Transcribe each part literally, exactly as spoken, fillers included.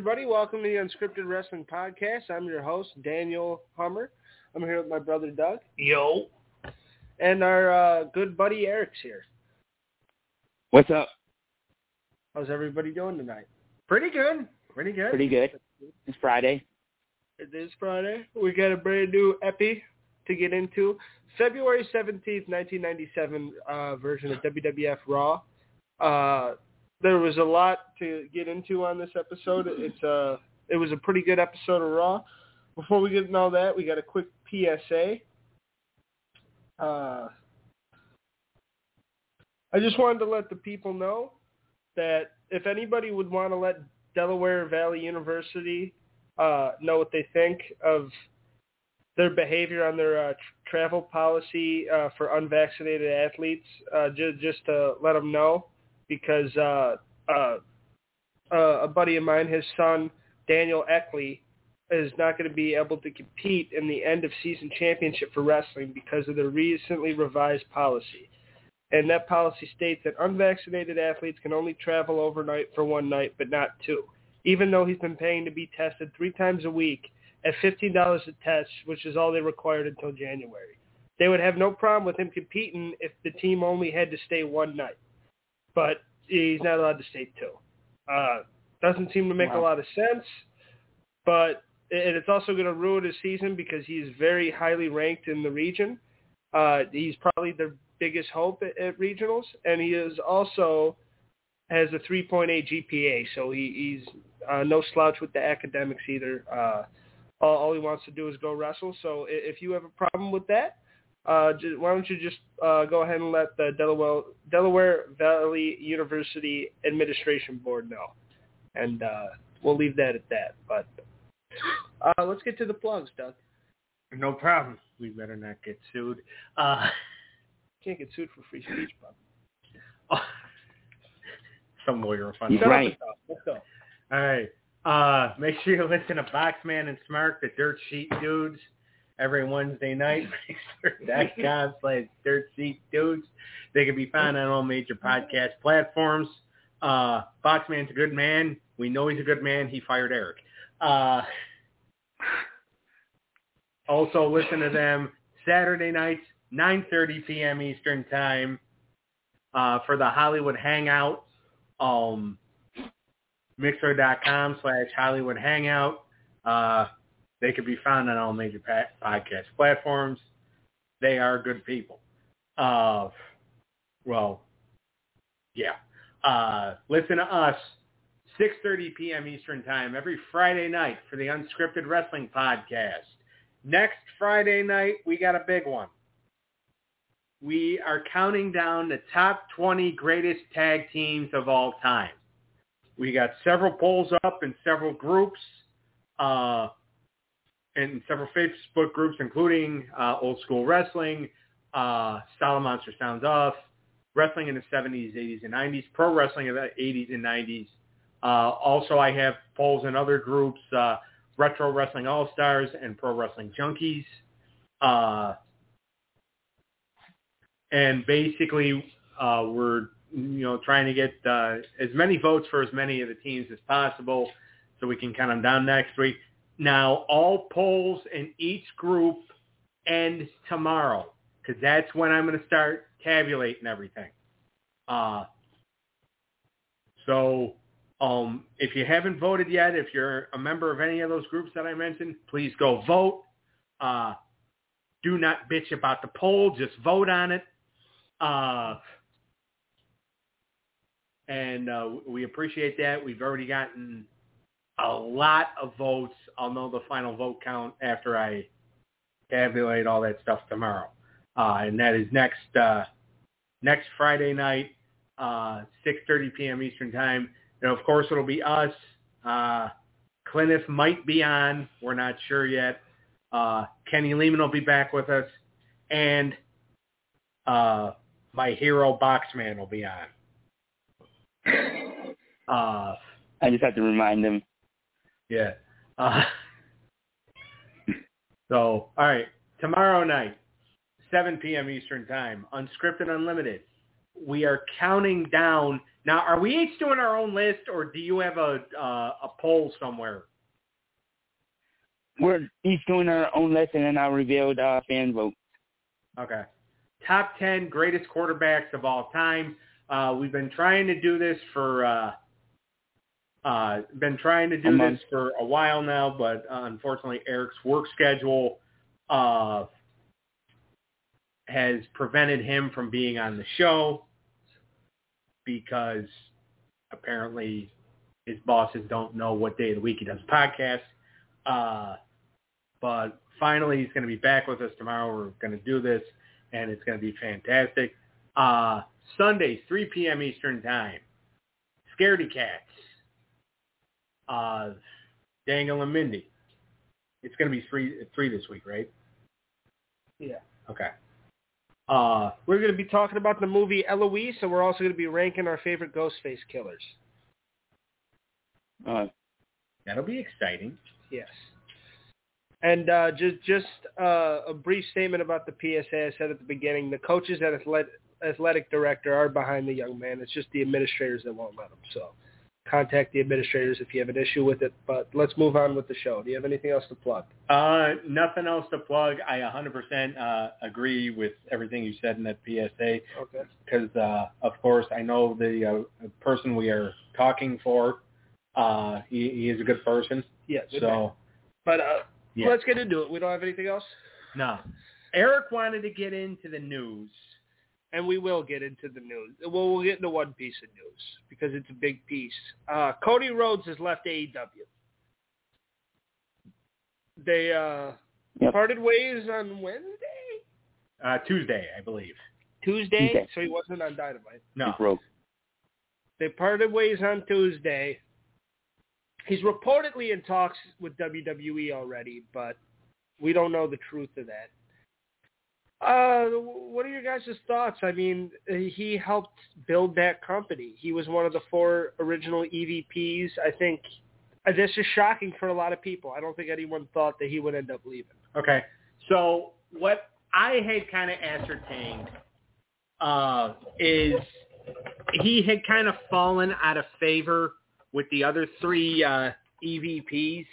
everybody. Welcome to the Unscripted Wrestling Podcast. I'm your host, Daniel Hummer. I'm here with my brother, Doug. Yo. And our uh, good buddy, Eric's here. What's up? How's everybody doing tonight? Pretty good. Pretty good. Pretty good. It's Friday. It is Friday. We got a brand new epi to get into. February seventeenth, nineteen ninety-seven uh, version of W W F Raw. Uh, there was a lot to get into on this episode. It's uh, it was a pretty good episode of Raw. Before we get into all that, we got a quick P S A. Uh, I just wanted to let the people know that if anybody would want to let Delaware Valley University uh, know what they think of their behavior on their uh, tr- travel policy uh, for unvaccinated athletes, uh, ju- just to let them know, because uh, uh, uh, a buddy of mine, his son, Daniel Eckley, is not going to be able to compete in the end-of-season championship for wrestling because of the recently revised policy. And that policy states that unvaccinated athletes can only travel overnight for one night, but not two, even though he's been paying to be tested three times a week at fifteen dollars a test, which is all they required until January. They would have no problem with him competing if the team only had to stay one night. But he's not allowed to stay two. Uh, doesn't seem to make wow. a lot of sense, but it, it's also going to ruin his season because he's very highly ranked in the region. Uh, he's probably their biggest hope at, at regionals, and he is also has a three point eight G P A, so he, he's uh, no slouch with the academics either. Uh, all, all he wants to do is go wrestle. So if you have a problem with that, uh, just, why don't you just uh, go ahead and let the Delaware, Delaware Valley University Administration Board know, and uh, we'll leave that at that. But uh, let's get to the plugs, Doug. No problem. We better not get sued. Uh, Can't get sued for free speech, Bob. Oh. Some lawyer will find out. Right. Let's go. All right. Uh, make sure you listen to Boxman and Smark, the Dirt Sheet Dudes, every Wednesday night. Facebook.com slash Dirt Sheet Dudes. They can be found on all major podcast platforms. Uh, Boxman's a good man. We know he's a good man. He fired Eric. Uh, also, listen to them Saturday nights, nine thirty p.m. Eastern Time, uh, for the Hollywood Hangout. Um, Mixer.com slash Hollywood Hangout. Uh, they can be found on all major pa- podcast platforms. They are good people. Uh, well, yeah. Uh, listen to us, six thirty p.m. Eastern Time, every Friday night for the Unscripted Wrestling Podcast. Next Friday night, we got a big one. We are counting down the top twenty greatest tag teams of all time. We got several polls up in several groups, uh, in several Facebook groups, including uh, Old School Wrestling, uh, Style Monster Sounds Off, Wrestling in the seventies, eighties, and nineties, Pro Wrestling in the eighties and nineties. Uh, also, I have polls in other groups, uh, Retro Wrestling All-Stars and Pro Wrestling Junkies. Uh, and basically, uh, we're you know trying to get uh, as many votes for as many of the teams as possible so we can count them down next week. Now, all polls in each group end tomorrow because that's when I'm going to start tabulating everything. Uh, so um, if you haven't voted yet, if you're a member of any of those groups that I mentioned, please go vote. Uh, do not bitch about the poll. Just vote on it. Uh, and uh, we appreciate that. We've already gotten a lot of votes. I'll know the final vote count after I tabulate all that stuff tomorrow. Uh, and that is next uh, next Friday night, uh, six thirty p.m. Eastern Time. And, of course, it'll be us. Uh, Cliniff might be on. We're not sure yet. Uh, Kenny Lehman will be back with us. And uh, my hero, Boxman, will be on. Uh, I just have to remind them. Yeah. Uh, so, all right. Tomorrow night, seven p.m. Eastern Time, Unscripted Unlimited. We are counting down Now, are we each doing our own list, or do you have a uh, a poll somewhere? We're each doing our own list, and then I'll reveal the fan vote. Okay. Top ten greatest quarterbacks of all time. Uh, we've been trying to do this for uh, uh, been trying to do this for a while now, but uh, unfortunately, Eric's work schedule uh, has prevented him from being on the show because apparently his bosses don't know what day of the week he does a podcast. Uh, but finally, he's going to be back with us tomorrow. We're going to do this, and it's going to be fantastic. Uh, Sunday, three p.m. Eastern Time. Scaredy Cats. Uh, Dangle and Mindy. It's going to be three, three this week, right? Yeah. Okay. Uh, we're going to be talking about the movie Eloise, and we're also going to be ranking our favorite Ghostface killers. Uh, that'll be exciting. Yes. And uh, just just uh, a brief statement about the P S A. I said at the beginning, the coaches and athletic, athletic director are behind the young man. It's just the administrators that won't let him. So contact the administrators if you have an issue with it. But let's move on with the show. Do you have anything else to plug? Uh, nothing else to plug. I one hundred percent uh, agree with everything you said in that P S A. Okay. Because, uh, of course, I know the uh, person we are talking for, uh, he, he is a good person. Yeah. So, man. But uh, yeah. Let's get into it. We don't have anything else? No. Eric wanted to get into the news. And we will get into the news. Well, we'll get into one piece of news because it's a big piece. Uh, Cody Rhodes has left A E W. They uh, yep. parted ways on Wednesday? Uh, Tuesday, I believe. Tuesday? Tuesday? So he wasn't on Dynamite. No. They parted ways on Tuesday. He's reportedly in talks with W W E already, but we don't know the truth of that. Uh, what are your guys' thoughts? I mean, he helped build that company. He was one of the four original E V Ps. I think this is shocking for a lot of people. I don't think anyone thought that he would end up leaving. Okay. So what I had kind of ascertained uh, is he had kind of fallen out of favor with the other three uh, E V Ps.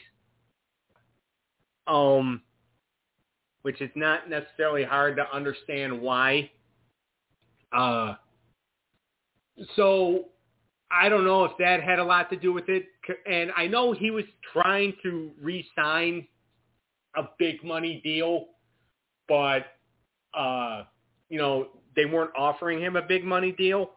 Um... which is not necessarily hard to understand why. Uh, so I don't know if that had a lot to do with it. And I know he was trying to re-sign a big money deal, but, uh, you know, they weren't offering him a big money deal.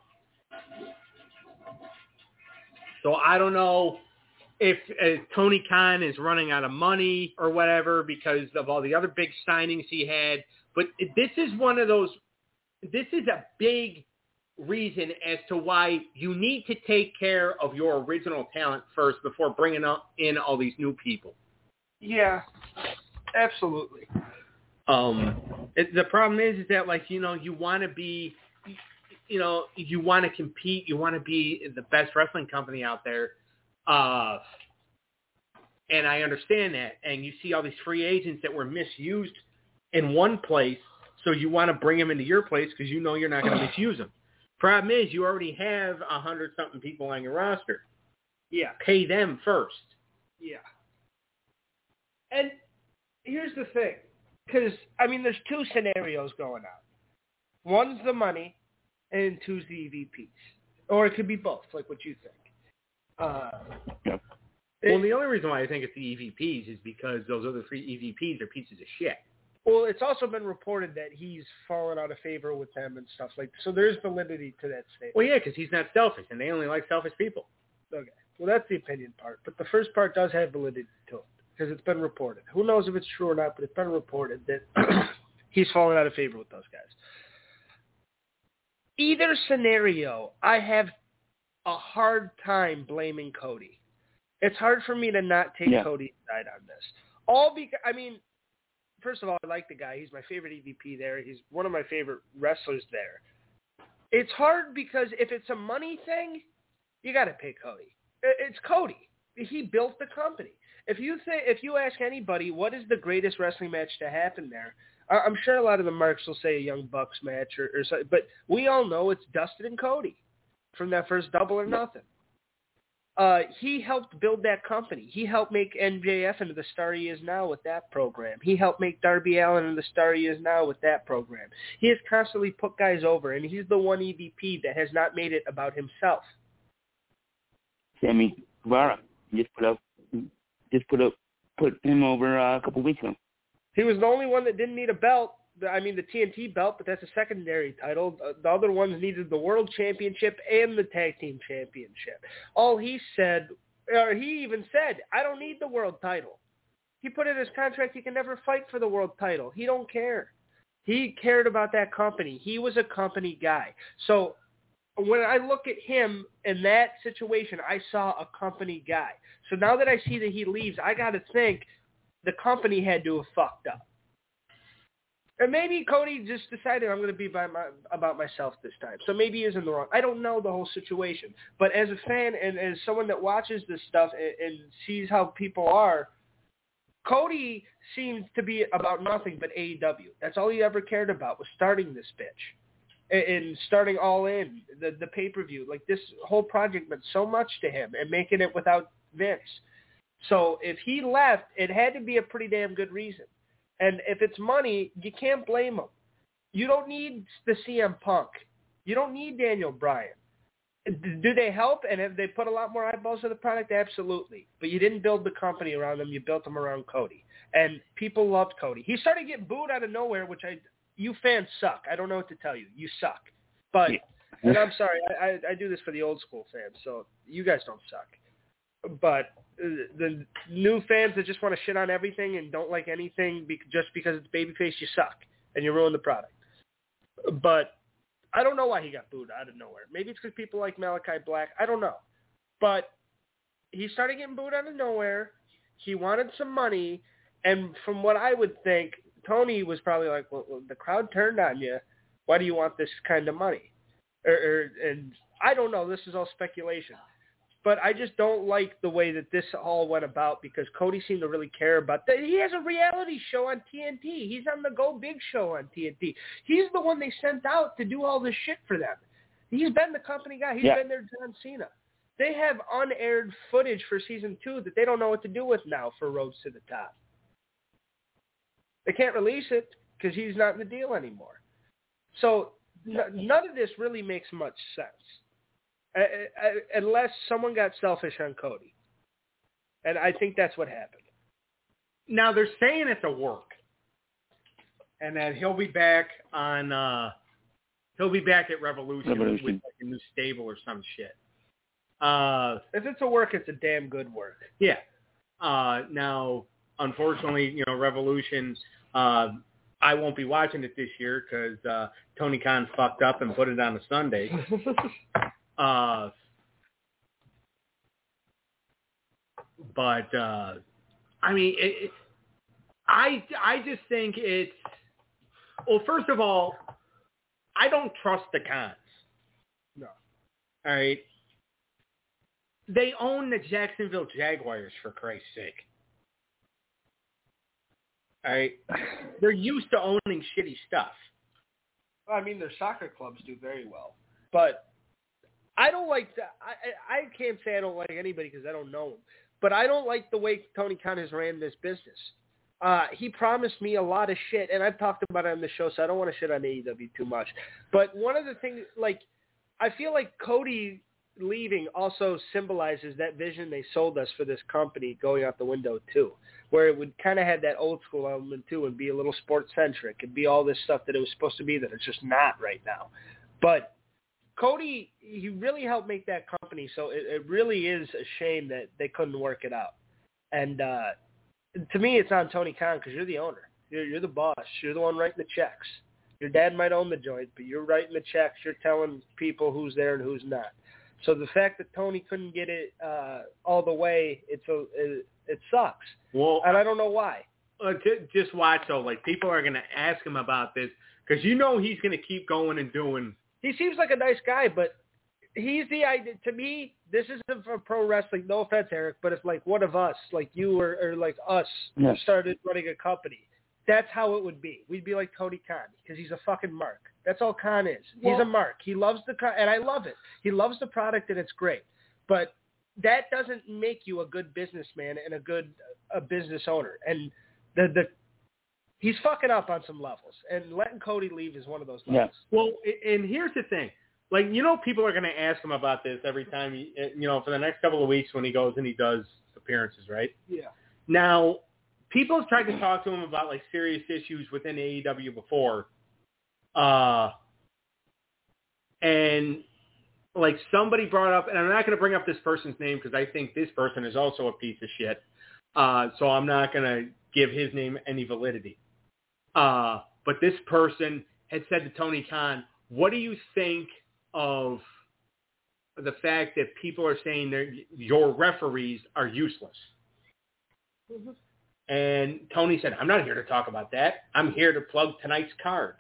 So I don't know if uh, Tony Khan is running out of money or whatever because of all the other big signings he had. But this is one of those, this is a big reason as to why you need to take care of your original talent first before bringing up in all these new people. Yeah, absolutely. Um, it, the problem is, is that, like, you know, you want to be, you know, you want to compete. You want to be the best wrestling company out there. Uh, and I understand that. And you see all these free agents that were misused in one place, so you want to bring them into your place because you know you're not going to misuse them. Problem is, you already have a hundred-something people on your roster. Yeah. Pay them first. Yeah. And here's the thing. Because, I mean, there's two scenarios going on. One's the money, and two's the E V Ps. Or it could be both, like what you think. Uh, yep. Well, the only reason why I think it's the E V Ps is because those other three E V Ps are pieces of shit. Well, it's also been reported that he's fallen out of favor with them and stuff like that. So there's validity to that statement. Well, yeah, because he's not selfish, and they only like selfish people. Okay. Well, that's the opinion part. But the first part does have validity to it because it's been reported. Who knows if it's true or not, but it's been reported that he's fallen out of favor with those guys. Either scenario, I have a hard time blaming Cody. It's hard for me to not take yeah. Cody's side on this. All because, I mean, first of all, I like the guy. He's my favorite E V P there. He's one of my favorite wrestlers there. It's hard because if it's a money thing, you got to pay Cody. It's Cody. He built the company. If you think, if you ask anybody what is the greatest wrestling match to happen there, I'm sure a lot of the marks will say a Young Bucks match or, or something, but we all know it's Dustin and Cody. from that first Double or Nothing. Uh, he helped build that company. He helped make M J F into the star he is now with that program. He helped make Darby Allin into the star he is now with that program. He has constantly put guys over, and he's the one E V P that has not made it about himself. Sammy Guevara just put up, just put up, put him over uh, a couple weeks ago. He was the only one that didn't need a belt. I mean, the T N T belt, but that's a secondary title. The other ones needed the World Championship and the Tag Team Championship. All he said, or he even said, I don't need the world title. He put in his contract he can never fight for the world title. He don't care. He cared about that company. He was a company guy. So when I look at him in that situation, I saw a company guy. So now that I see that he leaves, I got to think the company had to have fucked up. And maybe Cody just decided I'm going to be by my, about myself this time. So maybe he is in the wrong. I don't know the whole situation. But as a fan and as someone that watches this stuff and, and sees how people are, Cody seems to be about nothing but A E W. That's all he ever cared about was starting this bitch and, and starting All In, the, the pay-per-view. Like this whole project meant so much to him and making it without Vince. So if he left, it had to be a pretty damn good reason. And if it's money, you can't blame him. You don't need the C M Punk. You don't need Daniel Bryan. Do they help? And have they put a lot more eyeballs to the product? Absolutely. But you didn't build the company around them. You built them around Cody. And people loved Cody. He started getting booed out of nowhere, which I, you fans suck. I don't know what to tell you. You suck. But, and I'm sorry, I, I, I do this for the old school fans, so you guys don't suck. But the new fans that just want to shit on everything and don't like anything be- just because it's babyface, you suck and you ruin the product. But I don't know why he got booed out of nowhere. Maybe it's because people like Malachi Black. I don't know. But he started getting booed out of nowhere. He wanted some money. And from what I would think, Tony was probably like, well, well the crowd turned on you. Why do you want this kind of money? Or, or, and I don't know. This is all speculation. But I just don't like the way that this all went about because Cody seemed to really care about that. He has a reality show on T N T. He's on the Go Big show on T N T. He's the one they sent out to do all this shit for them. He's been the company guy. He's yeah. been their John Cena. They have unaired footage for season two that they don't know what to do with now for Roads to the Top. They can't release it because he's not in the deal anymore. So n- none of this really makes much sense. Uh, uh, unless someone got selfish on Cody. And I think that's what happened. Now, they're saying it's a work. And that he'll be back on, uh, he'll be back at Revolution, Revolution. with like a new stable or some shit. Uh, if it's a work, it's a damn good work. Yeah. Uh, now, unfortunately, you know, Revolution, uh, I won't be watching it this year because uh, Tony Khan fucked up and put it on a Sunday. Uh, but, uh, I mean, it, it, I, I just think it's, well, first of all, I don't trust the Khans. No. All right. They own the Jacksonville Jaguars, for Christ's sake. All right. They're used to owning shitty stuff. Well, I mean, their soccer clubs do very well, but I don't like that. I, I can't say I don't like anybody because I don't know him. But I don't like the way Tony Khan has ran this business. Uh, he promised me a lot of shit, and I've talked about it on the show, so I don't want to shit on A E W too much. But one of the things, like, I feel like Cody leaving also symbolizes that vision they sold us for this company going out the window, too, where it would kind of have that old school element, too, and be a little sports-centric and be all this stuff that it was supposed to be that it's just not right now. But Cody, he really helped make that company, so it, it really is a shame that they couldn't work it out. And uh, to me, it's on Tony Khan because you're the owner. You're, you're the boss. You're the one writing the checks. Your dad might own the joint, but you're writing the checks. You're telling people who's there and who's not. So the fact that Tony couldn't get it uh, all the way, it's a, it, it sucks. Well, and I don't know why. Uh, t- just watch, though. Like, people are going to ask him about this because you know he's going to keep going and doing. He seems like a nice guy, but he's the idea. To me, this isn't for pro wrestling. No offense, Eric, but if like one of us, like you or, or like us, yeah. started running a company, that's how it would be. We'd be like Tony Khan because he's a fucking mark. That's all Khan is. Well, he's a mark. He loves the – and I love it. He loves the product, and it's great. But that doesn't make you a good businessman and a good a business owner. And the the he's fucking up on some levels. And letting Cody leave is one of those levels. Yeah. Well, and here's the thing. Like, you know, people are going to ask him about this every time, he, you know, for the next couple of weeks when he goes and he does appearances, right? Yeah. Now, people have tried to talk to him about, like, serious issues within A E W before. Uh, and, like, somebody brought up, and I'm not going to bring up this person's name because I think this person is also a piece of shit. Uh, so I'm not going to give his name any validity. Uh, but this person had said to Tony Khan, what do you think of the fact that people are saying that your referees are useless? Mm-hmm. And Tony said, I'm not here to talk about that. I'm here to plug tonight's card.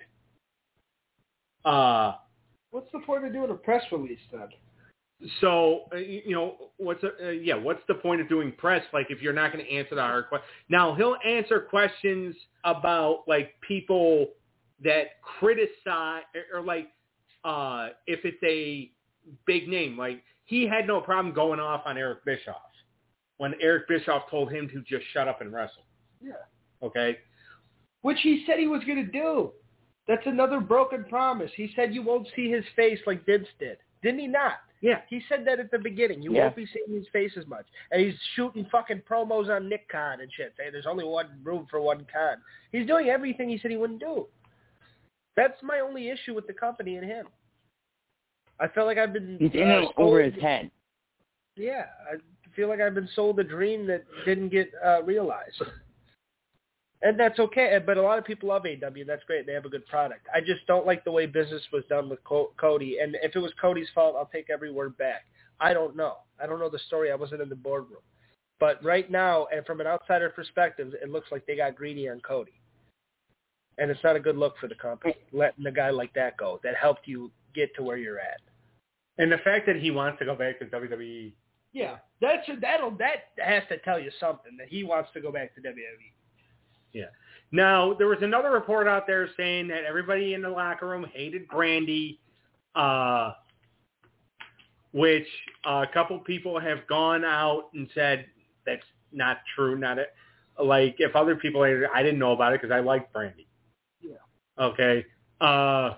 Uh, What's the point of doing a press release then? So, uh, you know, what's a, uh, yeah, what's the point of doing press? Like, if you're not going to answer the hard question. Now, he'll answer questions about, like, people that criticize, or, or like, uh, if it's a big name. Like, he had no problem going off on Eric Bischoff when Eric Bischoff told him to just shut up and wrestle. Yeah. Okay? Which he said he was going to do. That's another broken promise. He said you won't see his face like Vince did. Didn't he not? Yeah. He said that at the beginning. You Yeah. won't be seeing his face as much. And he's shooting fucking promos on Nick Khan and shit, saying there's only one room for one Khan. He's doing everything he said he wouldn't do. That's my only issue with the company and him. I feel like I've been... He's in uh, and over sold, his head. Yeah. I feel like I've been sold a dream that didn't get uh, realized. And that's okay, but a lot of people love A E W. That's great. They have a good product. I just don't like the way business was done with Cody. And if it was Cody's fault, I'll take every word back. I don't know. I don't know the story. I wasn't in the boardroom. But right now, and from an outsider perspective, it looks like they got greedy on Cody. And it's not a good look for the company, letting a guy like that go that helped you get to where you're at. And the fact that he wants to go back to W W E. Yeah, that's that'll that has to tell you something, that he wants to go back to W W E. Yeah. Now, there was another report out there saying that everybody in the locker room hated Brandy, uh, which uh, a couple people have gone out and said that's not true. Not a, like if other people hated it, I didn't know about it because I liked Brandy. Yeah. Okay. Uh,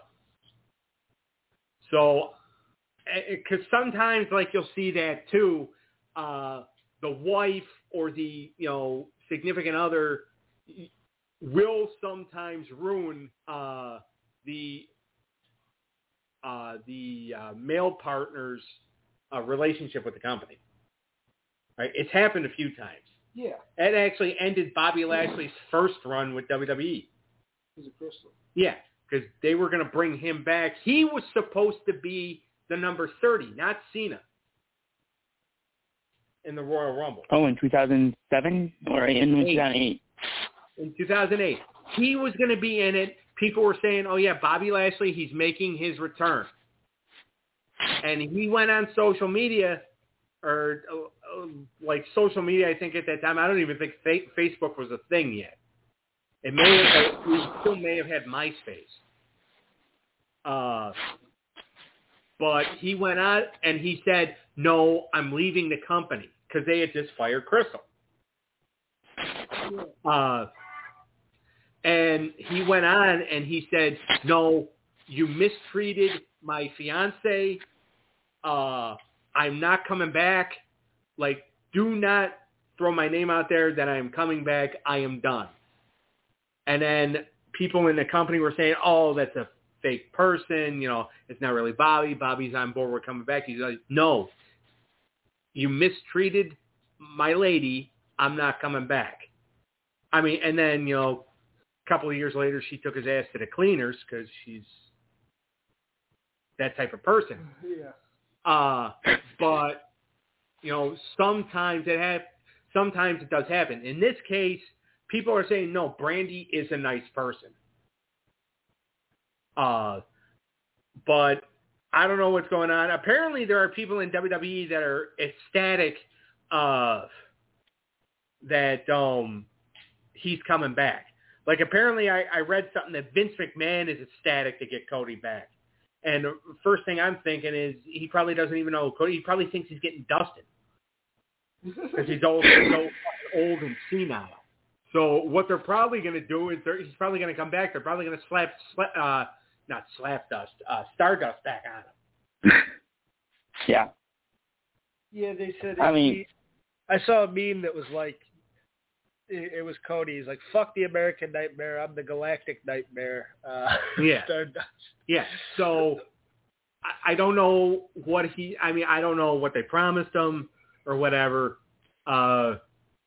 so, because sometimes, like, you'll see that too, uh, the wife or the, you know, significant other will sometimes ruin uh, the uh, the uh, male partner's uh, relationship with the company. Right? It's happened a few times. Yeah. It actually ended Bobby Lashley's first run with W W E. He's a crystal. Yeah, because they were going to bring him back. He was supposed to be the number thirty, not Cena, in the Royal Rumble. Oh, in two thousand seven or in two thousand eight? In two thousand eight. He was going to be in it. People were saying, oh, yeah, Bobby Lashley, he's making his return. And he went on social media, or uh, like social media, I think at that time. I don't even think fa- Facebook was a thing yet. It may have, we still may have had MySpace. Uh, but he went out and he said, no, I'm leaving the company, because they had just fired Crystal. Uh, and he went on and he said, no, you mistreated my fiance. Uh, I'm not coming back. Like, do not throw my name out there that I'm coming back. I am done. And then people in the company were saying, oh, that's a fake person. You know, it's not really Bobby. Bobby's on board. We're coming back. He's like, no, you mistreated my lady. I'm not coming back. I mean, and then, you know, a couple of years later, she took his ass to the cleaners because she's that type of person. Yeah. Uh, but, you know, sometimes it ha- sometimes it does happen. In this case, people are saying, no, Brandy is a nice person. Uh, but I don't know what's going on. Apparently, there are people in W W E that are ecstatic uh, that um, he's coming back. Like, apparently I, I read something that Vince McMahon is ecstatic to get Cody back. And the first thing I'm thinking is he probably doesn't even know Cody. He probably thinks he's getting dusted because he's old, he's old, old and senile. So what they're probably going to do is they're, he's probably going to come back. They're probably going to slap, slap uh, not slap dust, uh, Stardust back on him. Yeah. Yeah, they said. I it, mean, he, I saw a meme that was like, it, it was Cody. He's like, "Fuck the American Nightmare. I'm the Galactic Nightmare." Uh, yeah. Stardust. Yeah. So I, I don't know what he. I mean, I don't know what they promised him or whatever. Uh,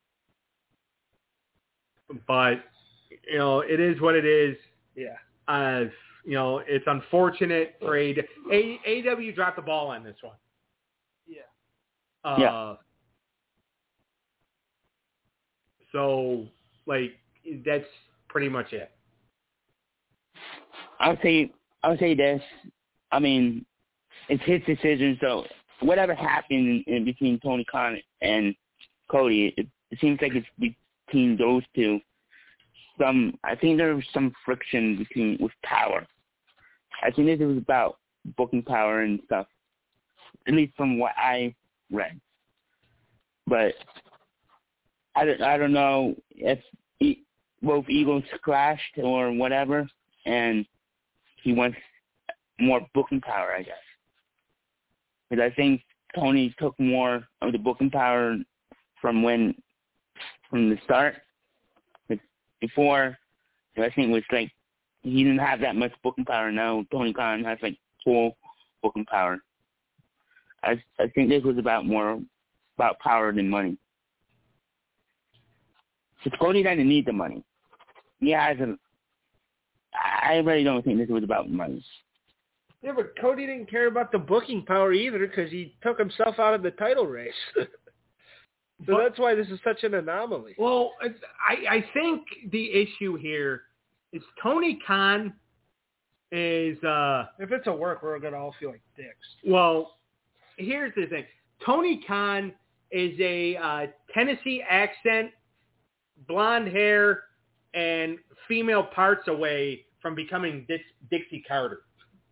but you know, it is what it is. Yeah. Uh, you know, it's unfortunate for A E W dropped the ball on this one. Yeah. Uh, yeah. So, like, that's pretty much it. I'll say, I'll say this. I mean, it's his decision. So whatever happened in, in between Tony Khan and Cody, it, it seems like it's between those two. Some, I think there was some friction between with power. I think it was about booking power and stuff, at least from what I read. But I don't, I don't know if e- both egos clashed or whatever, and he wants more booking power, I guess. Because I think Tony took more of the booking power from when, from the start. But before, I think it was like he didn't have that much booking power. Now Tony Khan has like full booking power. I I think this was about more about power than money. Because Cody doesn't need the money. He has a. I really don't think this was about money. Yeah, but Cody didn't care about the booking power either because he took himself out of the title race. so but, that's why this is such an anomaly. Well, I, I think the issue here is Tony Khan is... Uh, if it's a work, we're going to all feel like dicks. Well, here's the thing. Tony Khan is a uh, Tennessee accent, blonde hair, and female parts away from becoming Dix, Dixie Carter.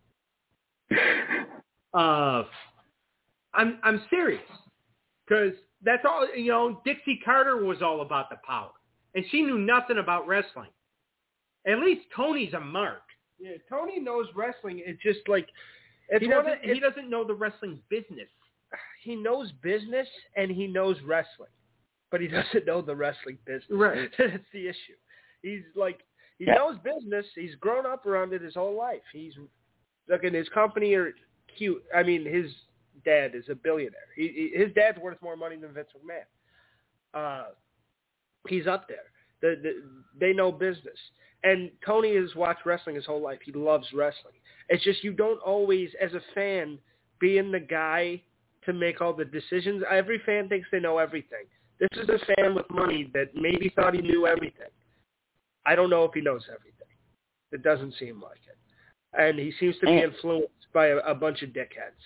Uh, I'm I'm serious, because that's all, you know, Dixie Carter was all about the power, and she knew nothing about wrestling. At least Tony's a mark. Yeah, Tony knows wrestling. It's just like it's he one doesn't of, it's, he doesn't know the wrestling business. He knows business and he knows wrestling, but he doesn't know the wrestling business. Right. That's the issue. He's like he yeah. knows business. He's grown up around it his whole life. He's look in his company are cute. I mean, his dad is a billionaire. He, he, his dad's worth more money than Vince McMahon. Uh, he's up there. The, the, they know business. And Tony has watched wrestling his whole life. He loves wrestling. It's just you don't always, as a fan, being the guy to make all the decisions. Every fan thinks they know everything. This is a fan with money that maybe thought he knew everything. I don't know if he knows everything. It doesn't seem like it. And he seems to be influenced by a, a bunch of dickheads.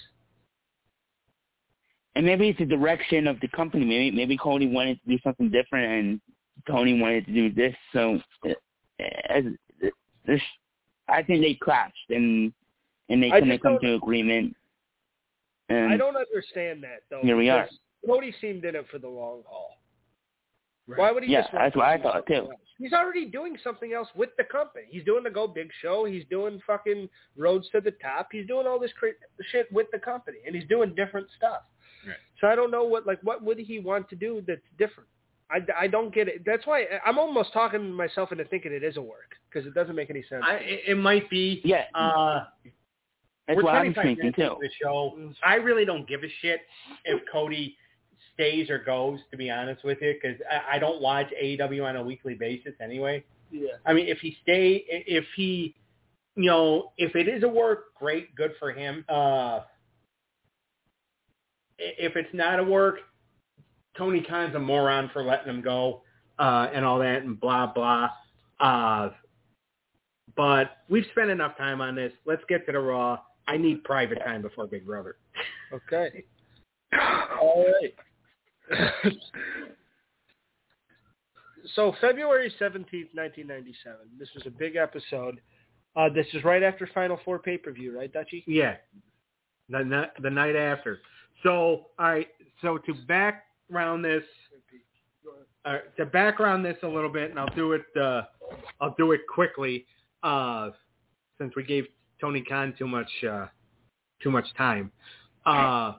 And maybe it's the direction of the company. Maybe maybe Cody wanted to do something different, and Tony wanted to do this. So, as this, I think they clashed, and and they couldn't come to an agreement. And I don't understand that though. Here we are. Cody seemed in it for the long haul. Right. Why would he? Yeah, just that's what I thought too. Else? He's already doing something else with the company. He's doing the Go Big Show. He's doing fucking Roads to the Top. He's doing all this cra- shit with the company, and he's doing different stuff. Right. So I don't know what like what would he want to do that's different. I, I don't get it. That's why I'm almost talking myself into thinking it is a work because it doesn't make any sense. I, it might be. Yeah. Uh, That's we're what I'm twenty-five thinking minutes too. into the show. I really don't give a shit if Cody stays or goes, to be honest with you, because I, I don't watch A E W on a weekly basis anyway. Yeah. I mean, if he stay, if he, you know, if it is a work, great, good for him. Uh, if it's not a work, Tony Khan's a moron for letting him go uh, and all that and blah, blah. Uh, but we've spent enough time on this. Let's get to the Raw. I need private time before Big Brother. Okay. All right. so February seventeenth, nineteen ninety-seven. This was a big episode. Uh, this is right after Final Four pay-per-view, right, Dutchie? Yeah, the, the night after. So, all right, so to background this, uh, to background this a little bit, and I'll do it, uh, I'll do it quickly, uh, since we gave Tony Khan too much, uh, too much time. Uh,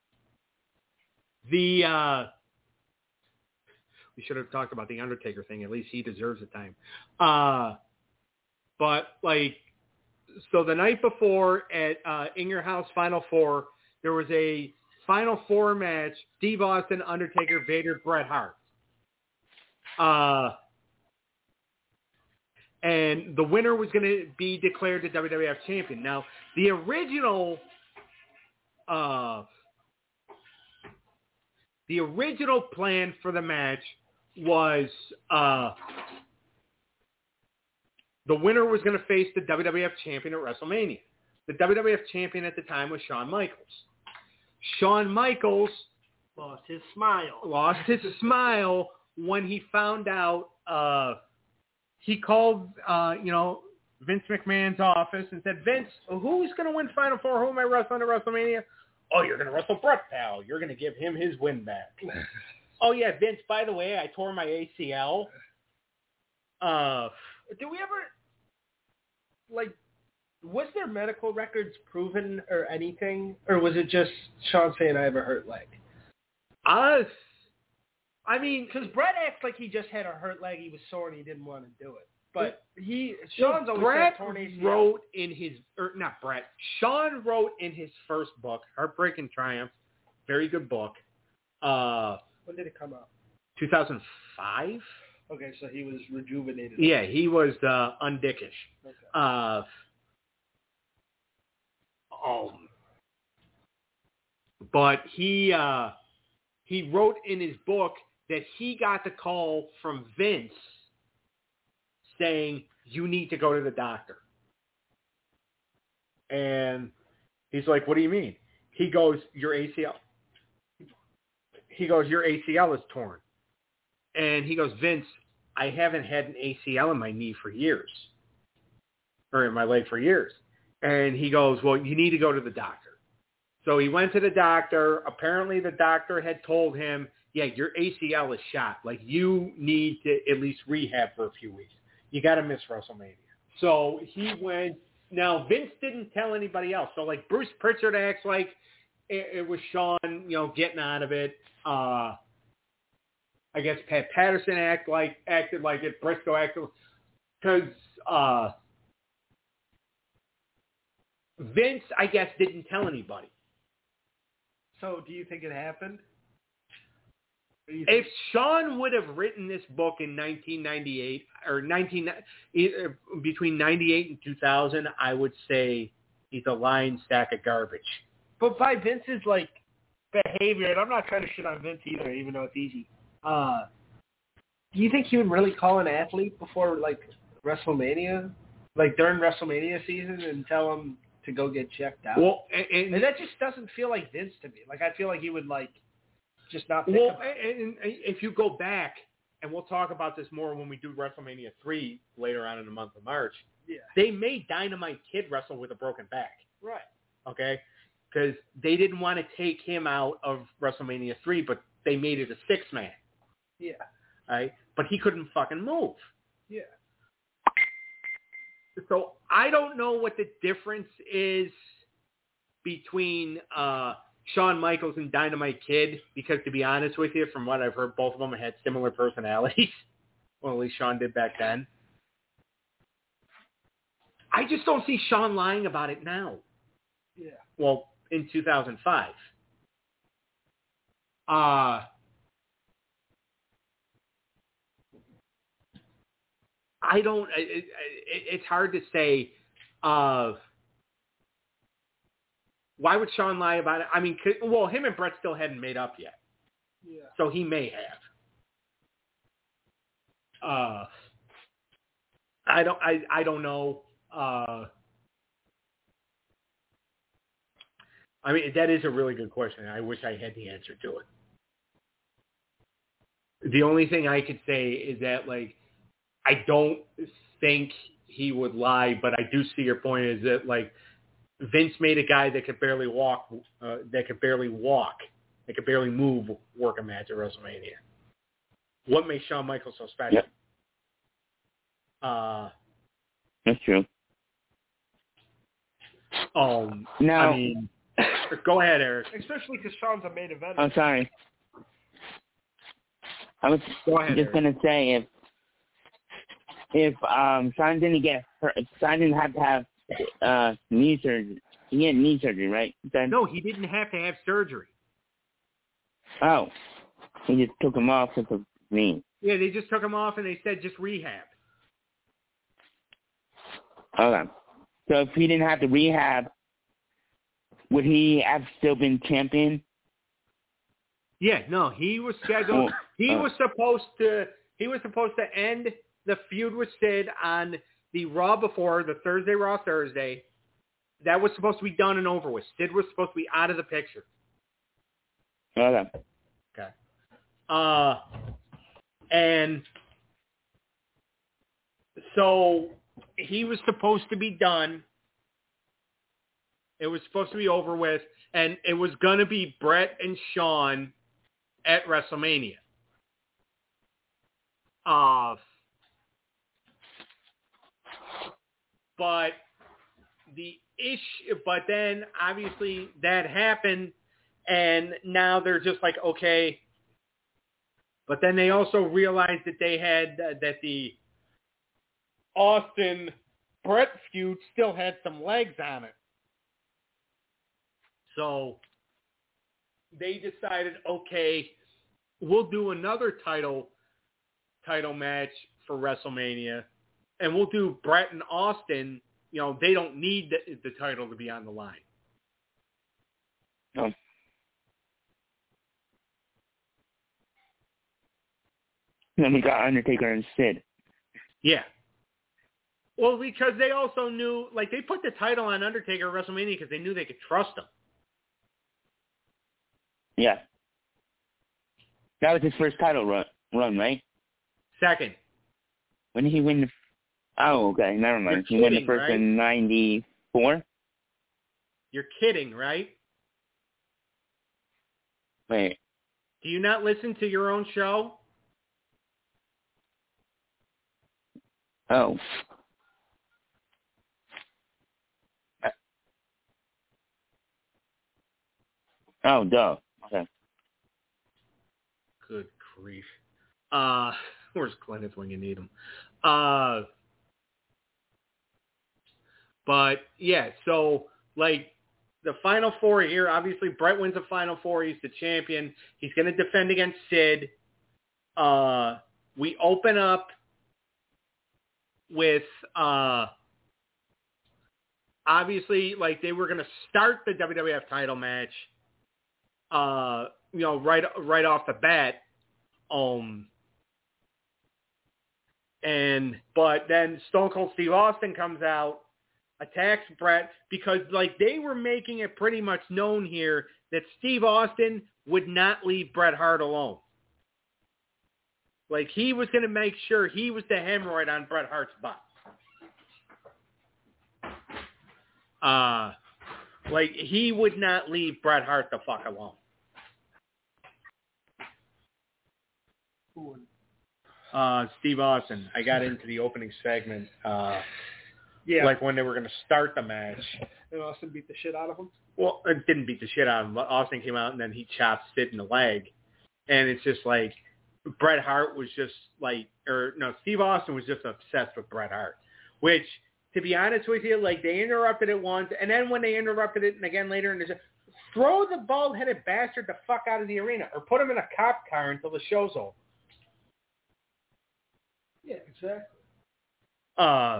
the, uh, we should have talked about the Undertaker thing. At least he deserves the time. Uh, but like, so the night before at uh, In Your House Final Four, there was a Final Four match: Steve Austin, Undertaker, Vader, Bret Hart. Uh, and the winner was going to be declared the W W F champion. Now, the original, uh, the original plan for the match was uh, the winner was going to face the W W F champion at WrestleMania. The W W F champion at the time was Shawn Michaels. Shawn Michaels lost his smile. Lost his smile when he found out. Uh, he called, uh, you know, Vince McMahon's office and said, "Vince, who's going to win Final Four? Who am I wrestling at WrestleMania?" "Oh, you're going to wrestle Bret, pal. You're going to give him his win back." "Oh yeah, Vince. By the way, I tore my A C L." Uh, did we ever like? Was there medical records proven or anything, or was it just Sean saying I have a hurt leg? Us. I mean, because Bret acts like he just had a hurt leg, he was sore, and he didn't want to do it. But he, Sean's always Bret said torn A C L. wrote in his, or not Bret, Sean wrote in his first book, Heartbreak and Triumph, very good book. Uh, when did it come out? two thousand five. Okay, so he was rejuvenated. Yeah, he was uh, undickish. Okay. Uh, um, but he uh, he wrote in his book that he got the call from Vince saying, "You need to go to the doctor." And he's like, "What do you mean?" He goes, "Your A C L." He goes, "Your A C L is torn." And he goes, "Vince, I haven't had an A C L in my knee for years, or in my leg for years." And he goes, "Well, you need to go to the doctor." So he went to the doctor. Apparently the doctor had told him, "Yeah, your A C L is shot. Like, you need to at least rehab for a few weeks. You got to miss WrestleMania." So he went. Now, Vince didn't tell anybody else. So, like, Bruce Pritchard acts like it, it was Sean, you know, getting out of it. Uh, I guess Pat Patterson act like acted like it. Briscoe acted because uh, Vince, I guess, didn't tell anybody. So, do you think it happened? If Sean would have written this book in nineteen ninety-eight or nineteen between ninety-eight and two thousand, I would say he's a lying stack of garbage. But by Vince's like behavior, and I'm not trying to shit on Vince either, even though it's easy. Uh, do you think he would really call an athlete before like WrestleMania, like during WrestleMania season, and tell him to go get checked out? Well, and, and that just doesn't feel like Vince to me. Like, I feel like he would like just not think well, about it. and, and if you go back, and we'll talk about this more when we do WrestleMania three later on in the month of March. Yeah. They made Dynamite Kid wrestle with a broken back. Right. Okay? Because they didn't want to take him out of WrestleMania three, but they made it a six-man. Yeah. Right? But he couldn't fucking move. Yeah. So I don't know what the difference is between uh, Shawn Michaels and Dynamite Kid, because to be honest with you, from what I've heard, both of them had similar personalities. Well, at least Shawn did back then. I just don't see Shawn lying about it now. Yeah. Well, in two thousand five. Uh, I don't, it, it, it's hard to say, uh, why would Shawn lie about it? I mean, well, him and Bret still hadn't made up yet. Yeah. So he may have. Uh, I don't, I, I don't know. Uh, I mean, that is a really good question. I wish I had the answer to it. the only thing I could say is that, like, I don't think he would lie, but I do see your point is that, like, Vince made a guy that could barely walk, uh, that could barely walk, that could barely move, work a match at WrestleMania. What makes Shawn Michaels so special? Yep. Uh, That's true. Um, Now, I mean, go ahead, Eric. Especially because Shawn's a main event. I'm sorry. I was Go ahead, just Eric. gonna say if if um Shawn didn't get hurt, if Shawn didn't have to have uh knee surgery. He had knee surgery, right? Then, No, he didn't have to have surgery. oh, he just took him off with the knee. Yeah, they just took him off and they said just rehab. Okay. So if he didn't have to rehab, would he have still been champion? Yeah, no, he was scheduled. Oh, he oh. was supposed to. He was supposed to end the feud with Sid on the Raw before the Thursday Raw Thursday. That was supposed to be done and over with. Sid was supposed to be out of the picture. Okay. Okay. Uh, and so he was supposed to be done. It was supposed to be over with, and it was going to be Bret and Shawn at WrestleMania. Uh, but the issue, but then obviously that happened, and now they're just like, okay. But then they also realized that they had uh, that the Austin Bret feud still had some legs on it. So they decided, okay, we'll do another title title match for WrestleMania, and we'll do Bret and Austin. You know, they don't need the, the title to be on the line. No. Then we got Undertaker and Sid. Yeah. Well, because they also knew, like, they put the title on Undertaker at WrestleMania because they knew they could trust him. Yeah. That was his first title run, run right? Second. When did he win the... Oh, okay, never mind. You're He won the kidding, first right? in ninety-four? You're kidding, right? Wait. Do you not listen to your own show? Oh. Oh, duh. Okay. Good grief. Uh, where's Glennis when you need him? Uh, but, yeah, so, like, the Final Four here, obviously Bret wins the Final Four. He's the champion. He's going to defend against Sid. Uh, we open up with, uh, obviously, like, they were going to start the W W F title match, uh, you know, right right off the bat. Um, and but then Stone Cold Steve Austin comes out, attacks Bret, because like they were making it pretty much known here that Steve Austin would not leave Bret Hart alone. Like he was going to make sure he was the hemorrhoid on Bret Hart's butt. Uh, like he would not leave Bret Hart the fuck alone. Uh, Steve Austin. I got into the opening segment. Uh, Yeah. Like when they were going to start the match. And Austin beat the shit out of him? Well, it didn't beat the shit out of him. But Austin came out and then he chopped Sid in the leg. And it's just like Bret Hart was just like, or no, Steve Austin was just obsessed with Bret Hart. Which, to be honest with you, like they interrupted it once. And then when they interrupted it and again later, and they said, throw the bald-headed bastard the fuck out of the arena. Or put him in a cop car until the show's over. Yeah, exactly. Uh...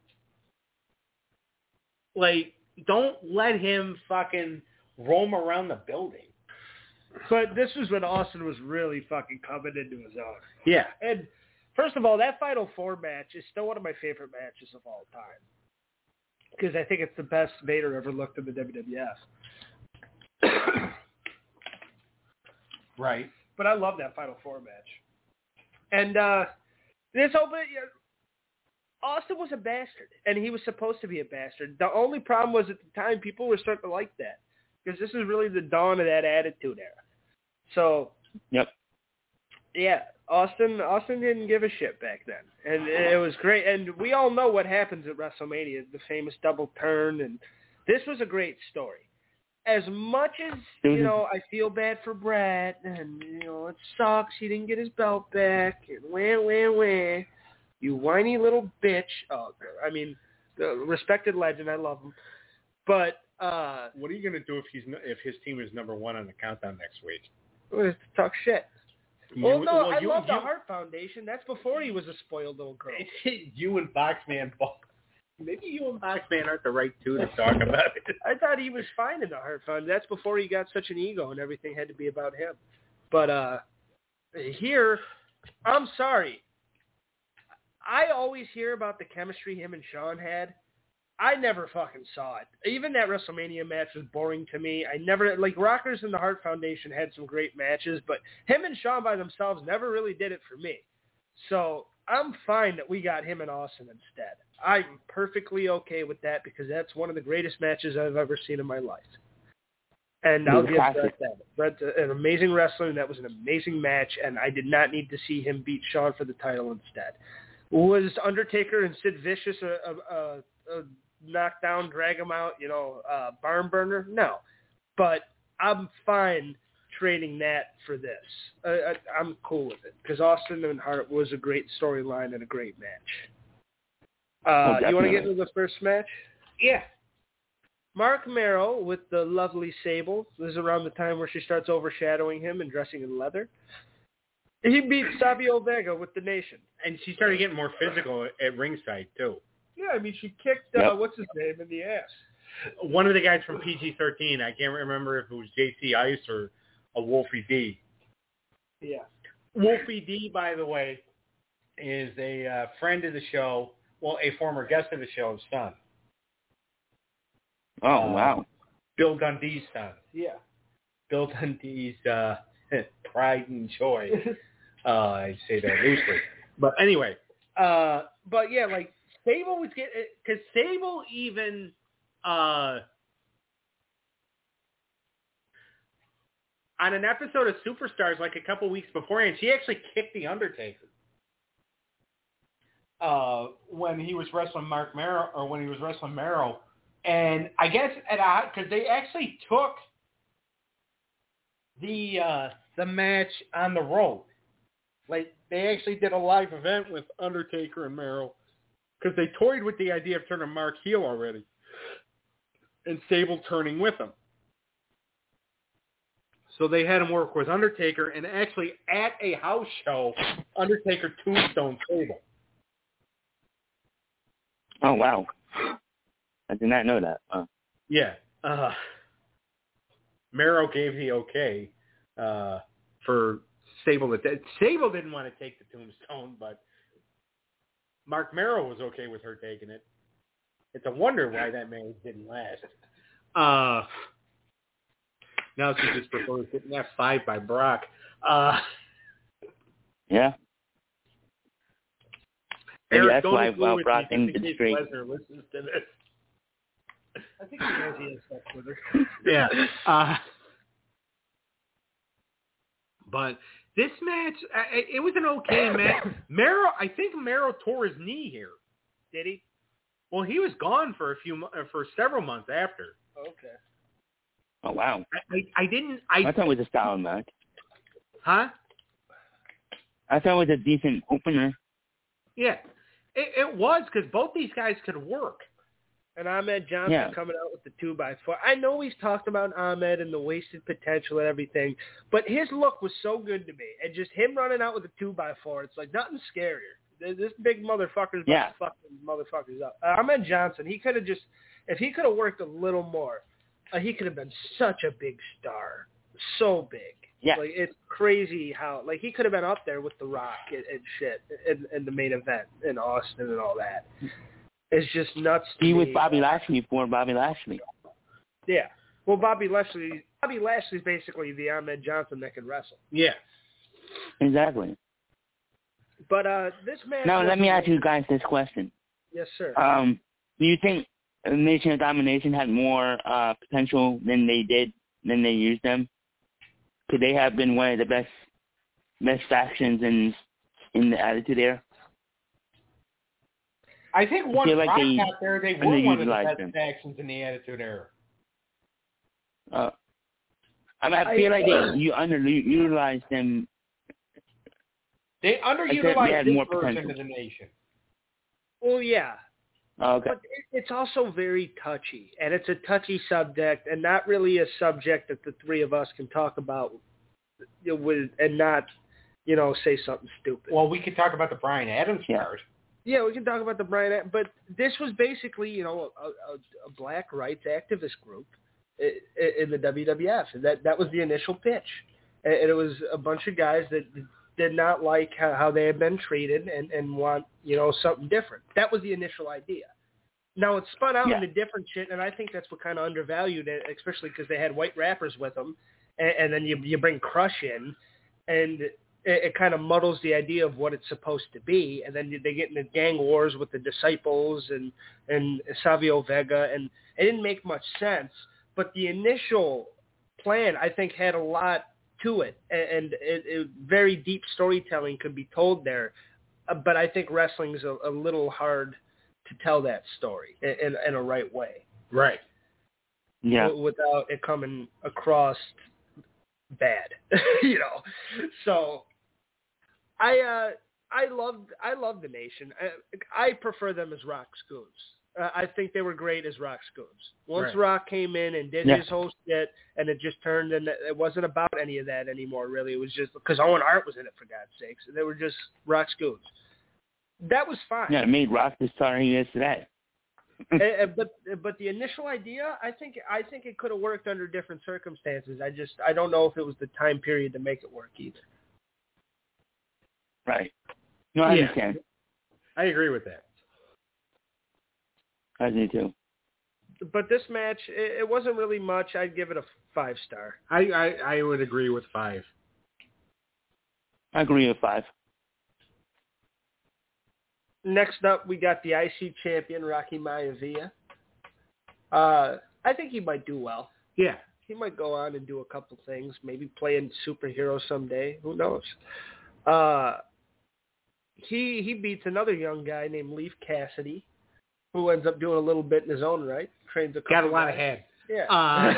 Like, don't let him fucking roam around the building. But this was when Austin was really fucking coming into his own. Yeah. And first of all, that Final Four match is still one of my favorite matches of all time. Because I think it's the best Vader ever looked in the W W F. Right. But I love that Final Four match. And uh, this whole bit, you know, Austin was a bastard, and he was supposed to be a bastard. The only problem was at the time people were starting to like that because this is really the dawn of that Attitude Era. So, yep, yeah, Austin Austin didn't give a shit back then, and it was great. And we all know what happens at WrestleMania, the famous double turn, and this was a great story. As much as, you know, I feel bad for Bret, and, you know, it sucks he didn't get his belt back, and wah, wah, wah. You whiny little bitch. Oh, I mean, the respected legend, I love him. But uh, what are you going to do if he's if his team is number one on the countdown next week? Well, talk shit. You, well, no, well, I you, love you, the Hart Foundation. That's before he was a spoiled little girl. You and Boxman both. Maybe you and Boxman aren't the right two to talk about it. I thought he was fine in the Hart Fund. That's before he got such an ego and everything had to be about him. But uh, here, I'm sorry. I always hear about the chemistry him and Shawn had. I never fucking saw it. Even that WrestleMania match was boring to me. I never, like, Rockers and the Hart Foundation had some great matches, but him and Shawn by themselves never really did it for me. So I'm fine that we got him and Austin instead. I'm perfectly okay with that because that's one of the greatest matches I've ever seen in my life. And I'll give Bret that. Bret's an amazing wrestler, and that was an amazing match, and I did not need to see him beat Shawn for the title instead. Was Undertaker and Sid Vicious a, a, a, a knockdown, drag him out, you know, uh, barn burner? No. But I'm fine trading that for this. Uh, I, I'm cool with it because Austin and Hart was a great storyline and a great match. Uh, oh, you want to get into the first match? Yeah. Mark Merrill with the lovely Sable. This is around the time where she starts overshadowing him and dressing in leather. He beat Savio Vega with the Nation. And she started getting more physical at, at ringside, too. Yeah, I mean, she kicked, uh, yep. what's his name, in the ass. One of the guys from P G thirteen, I can't remember if it was J C Ice or a Wolfie D. Yeah. Wolfie D, by the way, is a uh, friend of the show, well, a former guest of the show's son. Oh, uh, wow. Bill Dundee's son. Yeah. Bill Dundee's uh, pride and joy. uh, I say that loosely. But anyway, uh, but yeah, like, Sable was getting, because Sable even, uh, on an episode of Superstars, like a couple weeks beforehand, she actually kicked The Undertaker. Uh, when he was wrestling Mark Merrow, or when he was wrestling Merrow. And I guess at a, because they actually took the uh, the match on the road. Like, they actually did a live event with Undertaker and Merrow because they toyed with the idea of turning Mark heel already and Sable turning with him. So they had him work with Undertaker, and actually at a house show, Undertaker tombstone Sable. Oh, wow. I did not know that. Uh. Yeah. Uh, Merrow gave the okay uh, for Sable. To, Sable didn't want to take the tombstone, but Mark Merrow was okay with her taking it. It's a wonder why that marriage didn't last. Uh, now she just prefers getting F five by Brock. Uh, yeah. Maybe Eric, that's don't why agree well, with Brock me ended just the in case streak. Lesnar listens to this. I think he knows he has sex with her. Yeah. Uh, but this match, it, it was an okay match. Merrow, I think Merrow tore his knee here. Did he? Well, he was gone for a few, for several months after. Okay. Oh, wow. I, I, I didn't. I, I thought it was a solid match. Huh? I thought it was a decent opener. Yeah, it, it was because both these guys could work. And Ahmed Johnson yeah. coming out with the two by four. I know he's talked about Ahmed and the wasted potential and everything, but his look was so good to me. And just him running out with the two by four, it's like nothing scarier. This big motherfucker's about yeah. to fuck these motherfuckers up. Uh, Ahmed Johnson, he could have just, if he could have worked a little more, uh, he could have been such a big star. So big. Yeah. Like, it's crazy how, like, he could have been up there with The Rock and, and shit in, in the main event in Austin and all that. It's just nuts to He me. was Bobby Lashley before Bobby Lashley. Yeah. Well, Bobby Lashley, Bobby Lashley's basically the Ahmed Johnson that can wrestle. Yeah. Exactly. But uh, this match. Now let me ask you guys this question. Yes, sir. Um, do you think Nation of Domination had more uh, potential than they did than they used them? Could they have been one of the best best factions in in the Attitude Era? I think once like Rock they got there, they were one of the best them. factions in the Attitude Era. Uh, I mean, I feel I, like they you underutilized them. They underutilized they had this more version potential. of the Nation. Well, yeah. Oh, okay. But it's also very touchy, and it's a touchy subject, and not really a subject that the three of us can talk about with, and not, you know, say something stupid. Well, we could talk about the Brian Adams yeah. card. Yeah, we can talk about the Brian, but this was basically, you know, a, a, a black rights activist group in the W W F. That that was the initial pitch, and it was a bunch of guys that did not like how, how they had been treated and, and want, you know, something different. That was the initial idea. Now it's spun out yeah. into different shit, and I think that's what kind of undervalued it, especially because they had white rappers with them, and, and then you you bring Crush in, and it, it kind of muddles the idea of what it's supposed to be, and then they get into gang wars with the Disciples and and Savio Vega, and it didn't make much sense. But the initial plan, I think, had a lot to it, and it, it, very deep storytelling could be told there. Uh, but I think wrestling is a, a little hard to tell that story in, in, in a right way. Right. Yeah. W- without it coming across bad, you know. So I uh, I loved I loved the Nation. I, I prefer them as Rock Scoons. Uh, I think they were great as Rock Scoons. Once Right. Rock came in and did Yeah. his whole shit, and it just turned, and it wasn't about any of that anymore, really. It was just because Owen Hart was in it, for God's sakes. They were just Rock Scoons. That was fine. Yeah, it made Rock the star he is today. and, and, but but the initial idea, I think I think it could have worked under different circumstances. I just I don't know if it was the time period to make it work either. Right. No, I Yeah. understand. I agree with that. I do too. But this match, it, it wasn't really much. I'd give it a five star. I, I, I would agree with five. I agree with five. Next up, we got the I C champion, Rocky Maivia. Uh, I think he might do well. Yeah. He might go on and do a couple things, maybe play in superhero someday. Who knows? Uh, he he beats another young guy named Leif Cassidy, who ends up doing a little bit in his own right. Trains a couple Got a lot guys. of head. Yeah. Uh,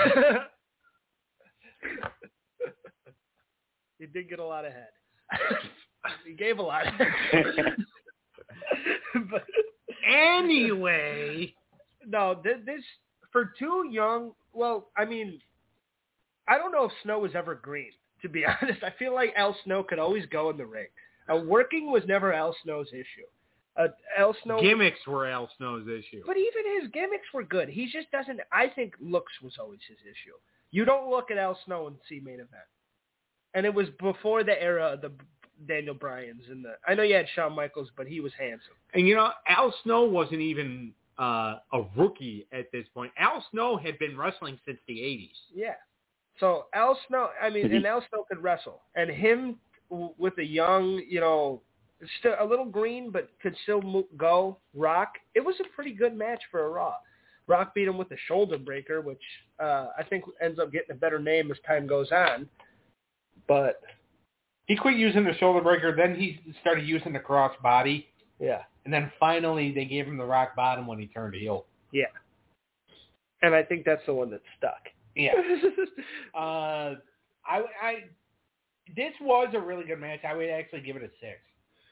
he did get a lot of head. He gave a lot of head. But anyway. No, this, this for two young. Well, I mean, I don't know if Snow was ever green. To be honest, I feel like Al Snow could always go in the ring. Uh, working was never Al Snow's issue. Uh, Al Snow Gimmicks were Al Snow's issue. But even his gimmicks were good. He just doesn't. I think looks was always his issue. You don't look at Al Snow and see main event. And it was before the era of the Daniel Bryans and the. I know you had Shawn Michaels, but he was handsome. And you know, Al Snow wasn't even uh, a rookie at this point. Al Snow had been wrestling since the eighties. Yeah. So Al Snow, I mean, and Al Snow could wrestle, and him w- with a young, you know, still a little green, but could still mo- go. Rock. It was a pretty good match for a Raw. Rock beat him with the shoulder breaker, which uh, I think ends up getting a better name as time goes on. But he quit using the shoulder breaker. Then he started using the cross body. Yeah. And then finally they gave him the rock bottom when he turned heel. Yeah. And I think that's the one that stuck. Yeah. uh, I, I, this was a really good match. I would actually give it a six.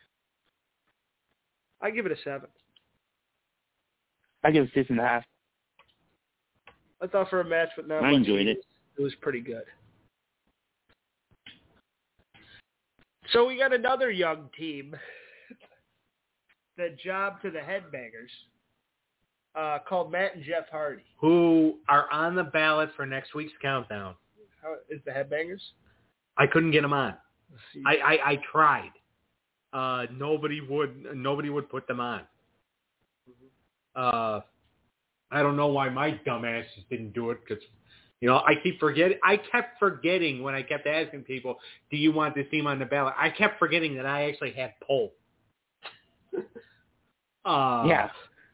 I give it a seven. I give it six and a half. I thought for a match with not I much enjoyed heat, it. It was pretty good. So we got another young team. The job to the Headbangers. Uh, called Matt and Jeff Hardy. Who are on the ballot for next week's countdown. How is the Headbangers? I couldn't get them on. I, I, I tried. Uh, nobody would nobody would put them on. Uh, I don't know why my dumbass just didn't do it because, you know, I keep forgetting. I kept forgetting when I kept asking people, "Do you want this team on the ballot?" I kept forgetting that I actually had pull. Uh, yeah.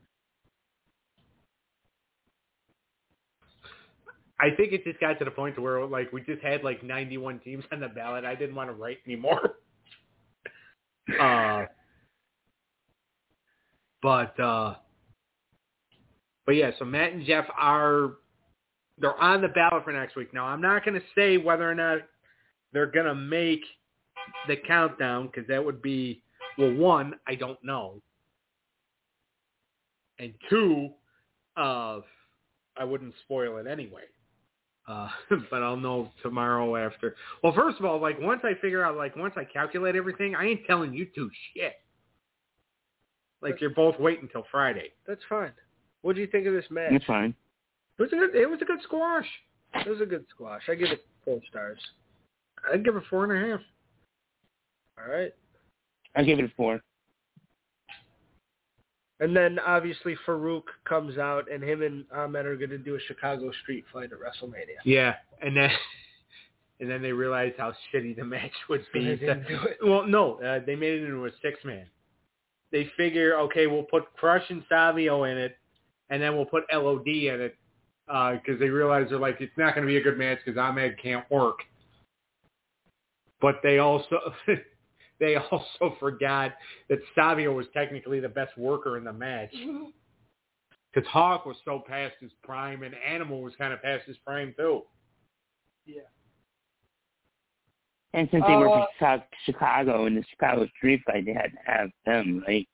I think it just got to the point to where like we just had like ninety-one teams on the ballot. I didn't want to write anymore. uh, but uh, but yeah, so Matt and Jeff are they're on the ballot for next week. Now I'm not going to say whether or not they're going to make the countdown because that would be well, one, I don't know, and two, uh, I wouldn't spoil it anyway. Uh, but I'll know tomorrow after. Well, first of all, like once I figure out, like once I calculate everything, I ain't telling you two shit. Like you're both waiting until Friday. That's fine. What do you think of this match? That's fine. It was a good. It was a good squash. It was a good squash. I give it four stars. I'd give it four and a half. All right. I give it a four. And then obviously Farouk comes out, and him and Ahmed are going to do a Chicago street fight at WrestleMania. Yeah, and then and then they realized how shitty the match would So be. they didn't do it. Well, no, uh, they made it into a six man. They figure, okay, we'll put Crush and Savio in it, and then we'll put L O D in it because uh, they realize they're like it's not going to be a good match because Ahmed can't work. But they also. They also forgot that Savio was technically the best worker in the match. Because Hawk was so past his prime, and Animal was kind of past his prime, too. Yeah. And since they were Uh, from Chicago in the Chicago street fight, they had to have them, right?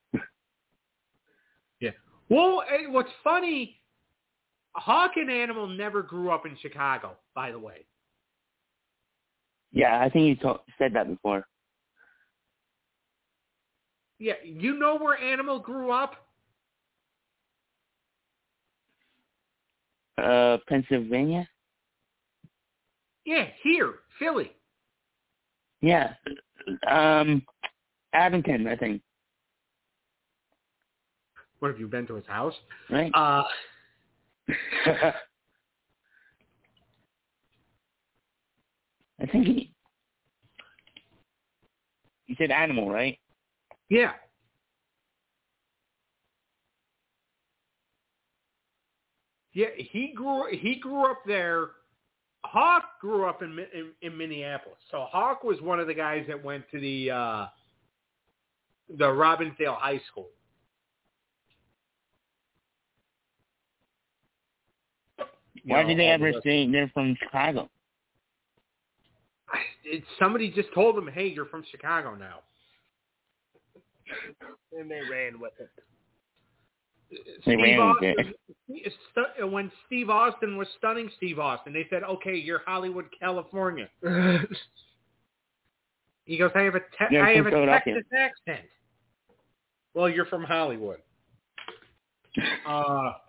Yeah. Well, hey, what's funny, Hawk and Animal never grew up in Chicago, by the way. Yeah, I think you to- said that before. Yeah, you know where Animal grew up? Uh, Pennsylvania? Yeah, here, Philly. Yeah. Um, Abington, I think. What, have you been to his house? Right? Uh, I think he... You said Animal, right? yeah. Yeah, he grew he grew up there. Hawk grew up in, in in Minneapolis. So Hawk was one of the guys that went to the uh, the Robbinsdale High School. Why You did know, they all ever the- say they're from Chicago? It, somebody just told him, "Hey, you're from Chicago now." And they ran with it. They Steve ran with Austin, stu- when Steve Austin was stunning Steve Austin, they said, "Okay, you're Hollywood, California." He goes, "I have a te- You're I have from a Philadelphia. Texas accent." Well, you're from Hollywood. Uh,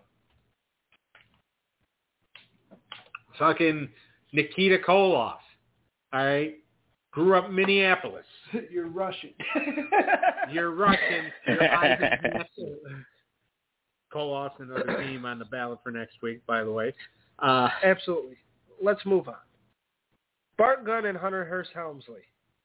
fucking Nikita Koloff. All right, grew up in Minneapolis. You're Russian. You're Russian. You're Ivan Nestor. Koloff's another team on the ballot for next week, by the way. Uh, Absolutely. Let's move on. Bart Gunn and Hunter Hearst Helmsley.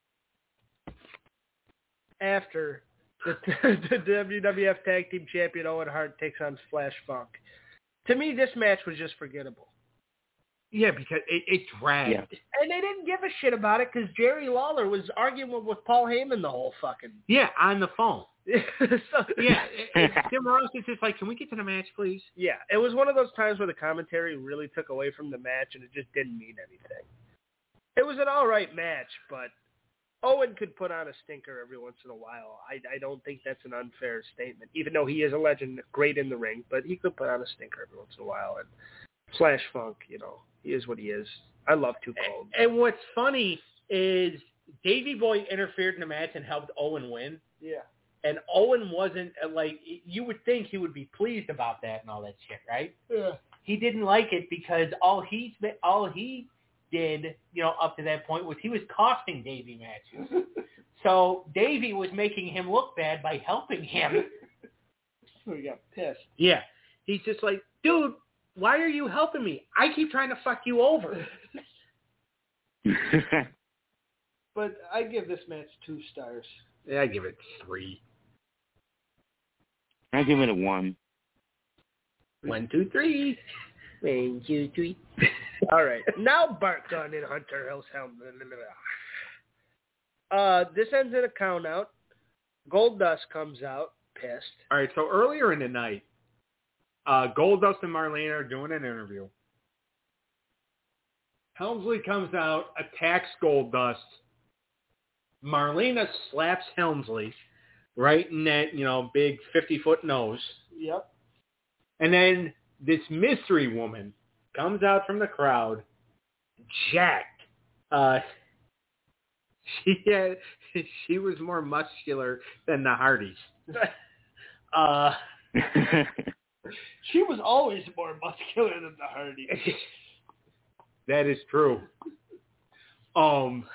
After the, the W W F Tag Team Champion Owen Hart takes on Flash Funk. To me, this match was just forgettable. yeah, because it, it dragged. Yeah. And they didn't give a shit about it because Jerry Lawler was arguing with Paul Heyman the whole fucking... Yeah, on the phone. so, Yeah, it, it, Tim Ross is just like, "Can we get to the match, please?" Yeah, it was one of those times where the commentary really took away from the match and it just didn't mean anything. It was an all right match, but Owen could put on a stinker every once in a while. I, I don't think that's an unfair statement, even though he is a legend, great in the ring, but he could put on a stinker every once in a while. And Flash Funk, you know, he is what he is. I love Too Cold. And what's funny is Davey Boy interfered in the match and helped Owen win. Yeah. And Owen wasn't, uh, like, you would think he would be pleased about that and all that shit, right? Yeah. He didn't like it because all he, all he did, you know, up to that point was he was costing Davey matches. So Davey was making him look bad by helping him. So he got pissed. Yeah. He's just like, "Dude, why are you helping me? I keep trying to fuck you over." But I give this match two stars. Yeah, I give it three. I give it a one. One, two, three. One, two, three. All right. Now Bart Gunn and Hunter Hillshelm. Uh, this ends in a count out. Goldust comes out, pissed. All right, so earlier in the night, uh, Goldust and Marlena are doing an interview. Helmsley comes out, attacks Goldust. Marlena slaps Helmsley right in that, you know, big fifty-foot nose. Yep. And then this mystery woman comes out from the crowd, jacked. Uh, she had, she was more muscular than the Hardys. uh, she was always more muscular than the Hardys. That is true. Um,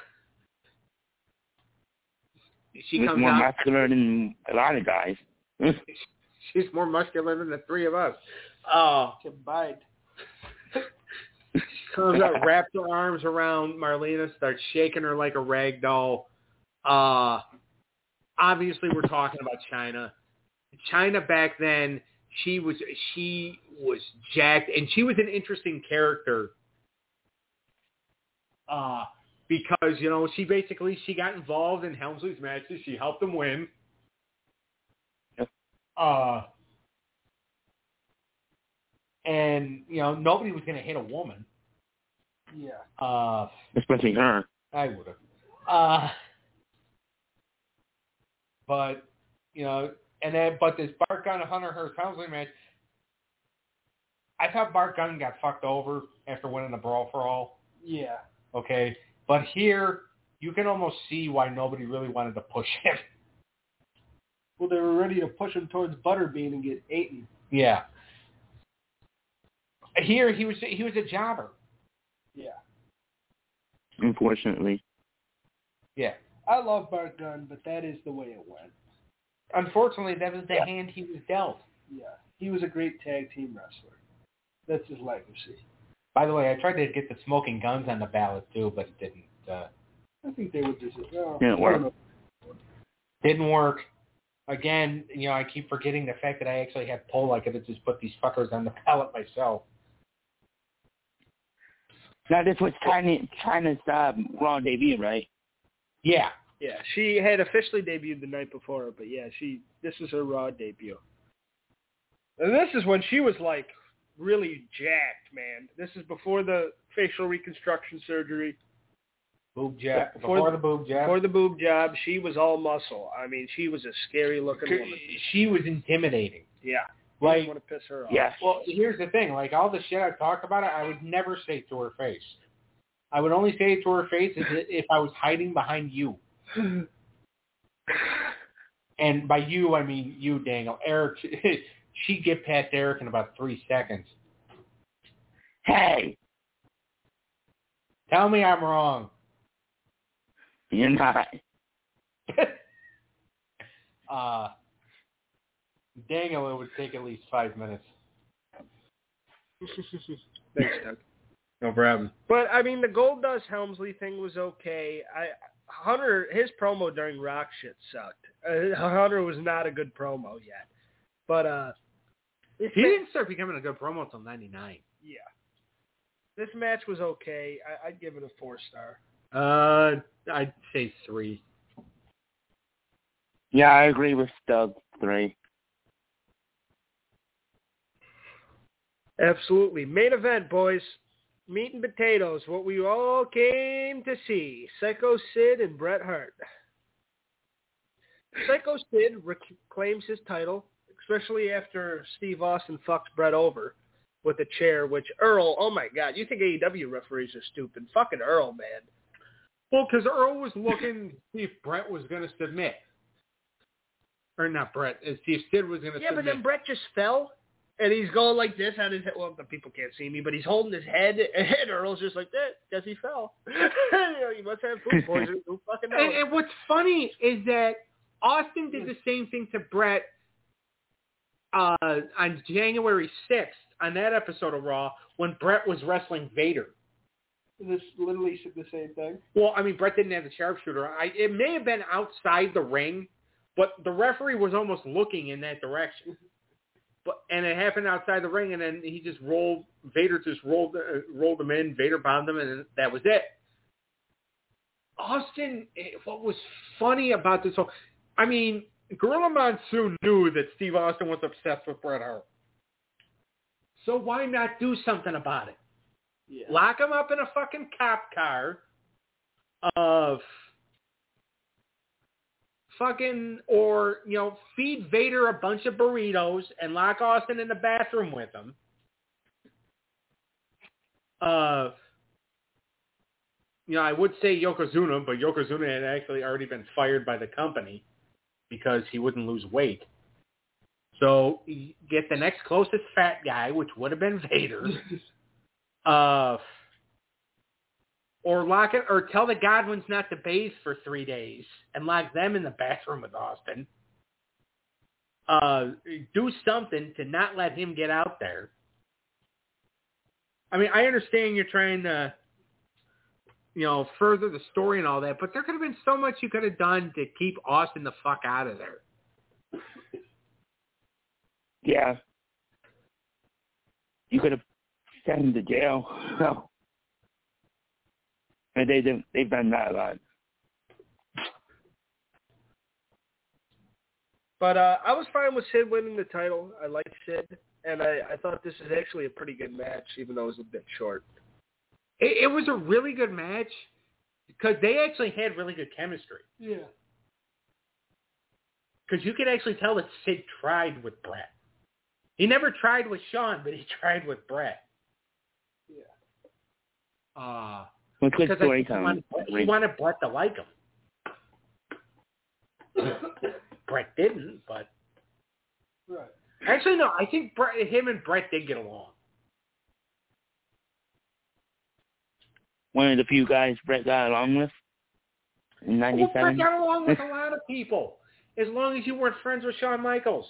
she She's comes more out, muscular than a lot of guys. she's more muscular than the three of us. Uh, Combined. She comes out, wraps her arms around Marlena, starts shaking her like a rag doll. Uh, obviously, we're talking about Chyna. Chyna back then, she was she was jacked, and she was an interesting character. Uh, because, you know, she basically, she got involved in Helmsley's matches. She helped him win. Yep. Uh, and, you know, nobody was going to hit a woman. Yeah. Uh, Especially her. I would have. Uh, but, you know, and then, but this Bart Gunn and Hunter Hearst Helmsley match, I thought Bart Gunn got fucked over after winning the Brawl for All. Yeah. Okay. But here, you can almost see why nobody really wanted to push him. Well, they were ready to push him towards Butterbean and get eaten. Yeah. Here, he was he was a jobber. Yeah. Unfortunately. Yeah. I love Bart Gunn, but that is the way it went. Unfortunately, that was the Yeah. hand he was dealt. Yeah. He was a great tag team wrestler. That's his legacy. By the way, I tried to get the Smoking Guns on the ballot, too, but it didn't. Uh, I think they would just... Well, Didn't work. didn't work. Again, you know, I keep forgetting the fact that I actually have poll. I could have just put these fuckers on the ballot myself. Now this was China, China's uh, Raw debut, right? Yeah. Yeah, she had officially debuted the night before, but yeah, she this was her Raw debut. And this is when she was, like, really jacked, man. This is before the facial reconstruction surgery. Boob jab. Before, Before the boob jab. Before the boob job, she was all muscle. I mean, she was a scary-looking woman. She was intimidating. Yeah. Like, I didn't want to piss her off. Yes. well, here's the thing. Like, all the shit I talk about it, I would never say it to her face. I would only say it to her face if I was hiding behind you. And by you, I mean you, Daniel. Eric, she'd get past Eric in about three seconds. Hey, Tell me I'm wrong. you're not. uh, Daniel, it would take at least five minutes. Thanks, Doug. No problem. But, I mean, the Goldust Helmsley thing was okay. I Hunter, his promo during Rock shit sucked. Uh, Hunter was not a good promo yet. But, uh... This He ma- didn't start becoming a good promo until ninety-nine. Yeah. This match was okay. I, I'd give it a four star. Uh, I'd say three. Yeah, I agree with Doug. Three. Absolutely. Main event, boys. Meat and potatoes. What we all came to see. Psycho Sid and Bret Hart. Psycho Sid reclaims his title, especially after Steve Austin fucks Bret over with a chair, which Earl, oh my God, you think A E W referees are stupid. Fucking Earl, man. Well, because Earl was looking to see if Bret was going to submit. Or not Bret, as see if Sid was going to Yeah, submit. but then Bret just fell, and he's going like this on his head. Well, the people can't see me, but he's holding his head, and Earl's just like, that, guess he fell. You know, you must have food poisoning. Who fucking knows? And, and what's funny is that Austin did the same thing to Bret uh, on January sixth on that episode of Raw when Bret was wrestling Vader. This literally the same thing. Well, I mean, Bret didn't have the sharpshooter. I, it may have been outside the ring, but the referee was almost looking in that direction. but and it happened outside the ring, and then he just rolled. Vader just rolled uh, rolled him in. Vader bombed him, and that was it. Austin, what was funny about this whole, I mean, Gorilla Monsoon knew that Steve Austin was obsessed with Bret Hart. So why not do something about it? Yeah. Lock him up in a fucking cop car of fucking, or, you know, feed Vader a bunch of burritos and lock Austin in the bathroom with him. Uh... You know, I would say Yokozuna, but Yokozuna had actually already been fired by the company because he wouldn't lose weight. So you get the next closest fat guy, which would have been Vader, uh, or lock it, or tell the Godwins not to bathe for three days and lock them in the bathroom with Austin. Uh, do something to not let him get out there. I mean, I understand you're trying to, you know, further the story and all that, but there could have been so much you could have done to keep Austin the fuck out of there. Yeah. You could have sent him to jail. No. And they, they've, they've done that a lot. But uh, I was fine with Sid winning the title. I liked Sid, and I, I thought this was actually a pretty good match, even though it was a bit short. It, it was a really good match because they actually had really good chemistry. Yeah. Because you could actually tell that Sid tried with Bret. He never tried with Shawn, but he tried with Bret. Yeah. Uh, Well, good because storytelling. He wanted, he wanted Bret to like him. Bret didn't, but... Right. Actually, no, I think Bret, him and Bret did get along. One of the few guys Brett got along with in ninety-seven. Well, Bret got along with a lot of people, as long as you weren't friends with Shawn Michaels.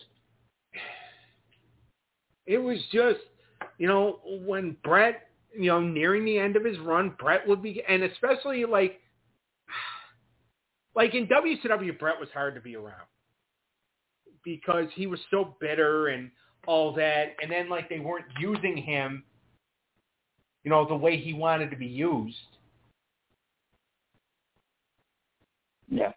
It was just, you know, when Bret, you know, nearing the end of his run, Bret would be, and especially like, like in W C W, Bret was hard to be around because he was so bitter and all that, and then like they weren't using him, you know, the way he wanted to be used. Yeah.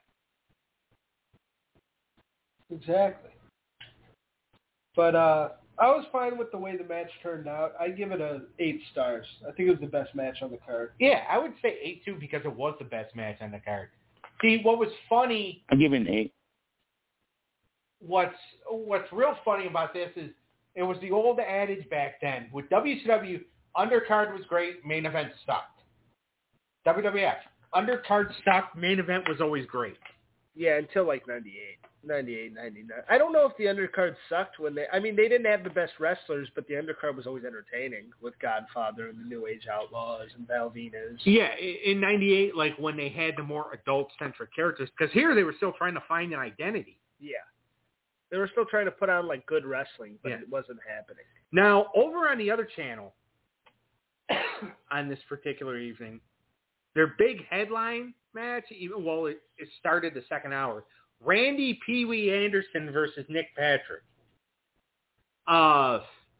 Exactly. But uh, I was fine with the way the match turned out. I give it a eight stars. I think it was the best match on the card. Yeah, I would say eight too because it was the best match on the card. See, what was funny... I'll give it an eight. What's what's real funny about this is it was the old adage back then. With W C W, undercard was great, main event sucked. W W F, undercard sucked, main event was always great. Yeah, until like ninety-eight. ninety-eight, ninety-nine. I don't know if the undercard sucked when they... I mean, they didn't have the best wrestlers, but the undercard was always entertaining with Godfather and the New Age Outlaws and Val Venus. Yeah, in ninety-eight, like when they had the more adult-centric characters, because here they were still trying to find an identity. Yeah. They were still trying to put on like good wrestling, but Yeah. it wasn't happening. Now, over on the other channel, on this particular evening, their big headline match, even well, it, it started the second hour. Randy Pee Wee Anderson versus Nick Patrick. Uh,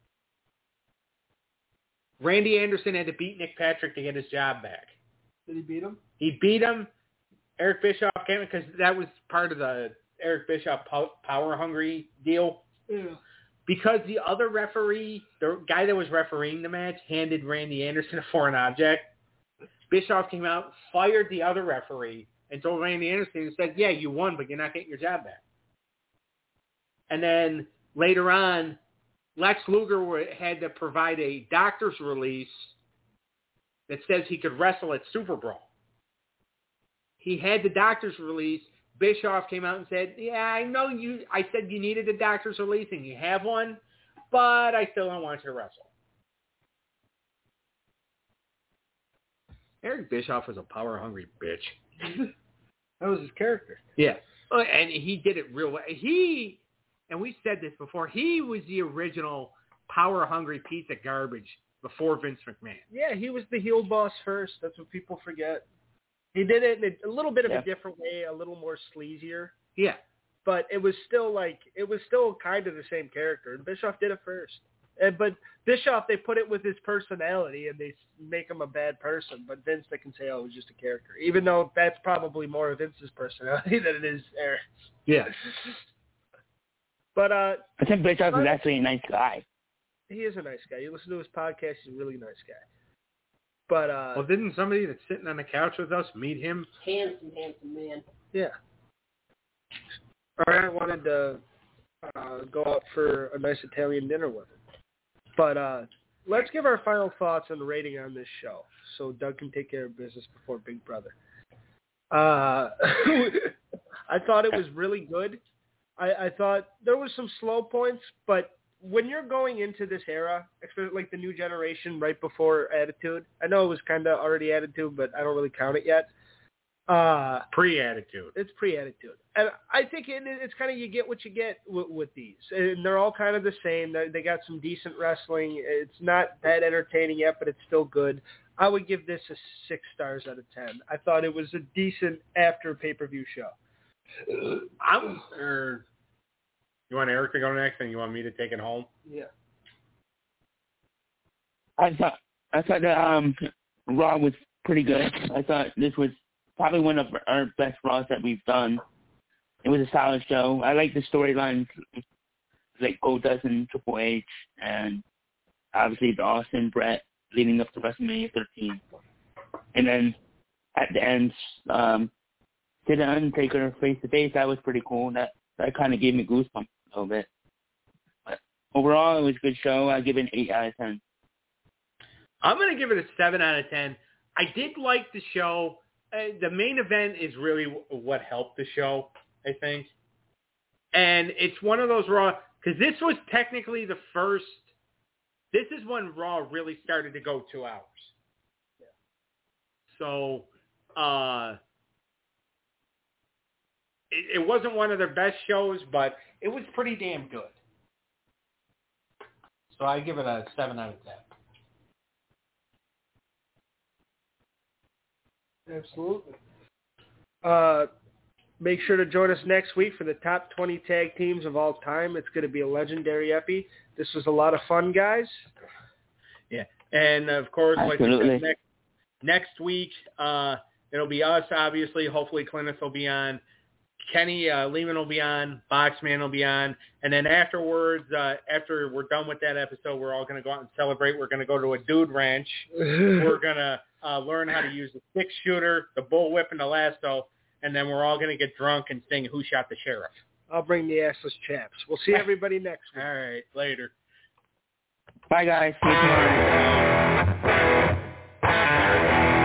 Randy Anderson had to beat Nick Patrick to get his job back. Did he beat him? He beat him. Eric Bischoff came in because that was part of the Eric Bischoff power hungry deal. Yeah. Because the other referee, the guy that was refereeing the match, handed Randy Anderson a foreign object. Bischoff came out, fired the other referee, and told Randy Anderson and said, yeah, you won, but you're not getting your job back. And then later on, Lex Luger had to provide a doctor's release that says he could wrestle at Super Brawl. He had the doctor's release. Bischoff came out and said, yeah, I know you, I said you needed a doctor's release and you have one, but I still don't want you to wrestle. Eric Bischoff was a power-hungry bitch. That was his character. Yeah. And he did it real well. He, and we said this before, he was the original power-hungry piece of garbage before Vince McMahon. Yeah, he was the heel boss first. That's what people forget. He did it in a little bit of Yeah. a different way, a little more sleazier. Yeah. but it was still like it was still kind of the same character. And Bischoff did it first. And, but Bischoff, they put it with his personality, and they make him a bad person. But Vince, they can say, oh, it was just a character, even though that's probably more of Vince's personality than it is Aaron's. Yeah. But uh, I think Bischoff is actually a nice guy. He is a nice guy. You listen to his podcast; he's a really nice guy. But uh, well, didn't somebody that's sitting on the couch with us meet him? Handsome, handsome man. Yeah. All right, I wanted to uh, go out for a nice Italian dinner with him. But uh, let's give our final thoughts and rating on this show, so Doug can take care of business before Big Brother. Uh, I thought it was really good. I, I thought there was some slow points, but when you're going into this era, especially like the new generation right before Attitude, I know it was kind of already Attitude, but I don't really count it yet. Uh, pre-Attitude. It's pre-Attitude. And I think it, it's kind of you get what you get with, with these. And they're all kind of the same. They, they got some decent wrestling. It's not that entertaining yet, but it's still good. I would give this a six stars out of ten. I thought it was a decent after pay-per-view show. I'm, er, you want Eric to go next, and you want me to take it home? Yeah. I thought I thought that um, Raw was pretty good. I thought this was probably one of our best Raws that we've done. It was a solid show. I like the storylines, like Goldust and Triple H, and obviously the Austin Brett leading up to WrestleMania thirteen. And then at the end, um, did the Undertaker face to face. That was pretty cool. That that kind of gave me goosebumps a little bit. But overall, it was a good show. I give it an eight out of ten. I'm going to give it a seven out of ten. I did like the show. Uh, the main event is really w- what helped the show, I think. And it's one of those Raw, because this was technically the first, this is when Raw really started to go two hours. Yeah. So, uh, it, it wasn't one of their best shows, but it was pretty damn good. So I give it a seven out of ten. Absolutely. Uh, make sure to join us next week for the top twenty tag teams of all time. It's going to be a legendary epi. This was a lot of fun, guys. Yeah, and of course, Absolutely. like I said, next, next week uh, it'll be us. Obviously, hopefully, Clintus will be on. Kenny uh, Lehman will be on. Boxman will be on, and then afterwards, uh, after we're done with that episode, we're all going to go out and celebrate. We're going to go to a dude ranch. We're going to uh, learn how to use the six shooter, the bullwhip, and the lasso, and then we're all going to get drunk and sing "Who Shot the Sheriff." I'll bring the assless chaps. We'll see everybody next week. All right, later. Bye, guys. See you tomorrow.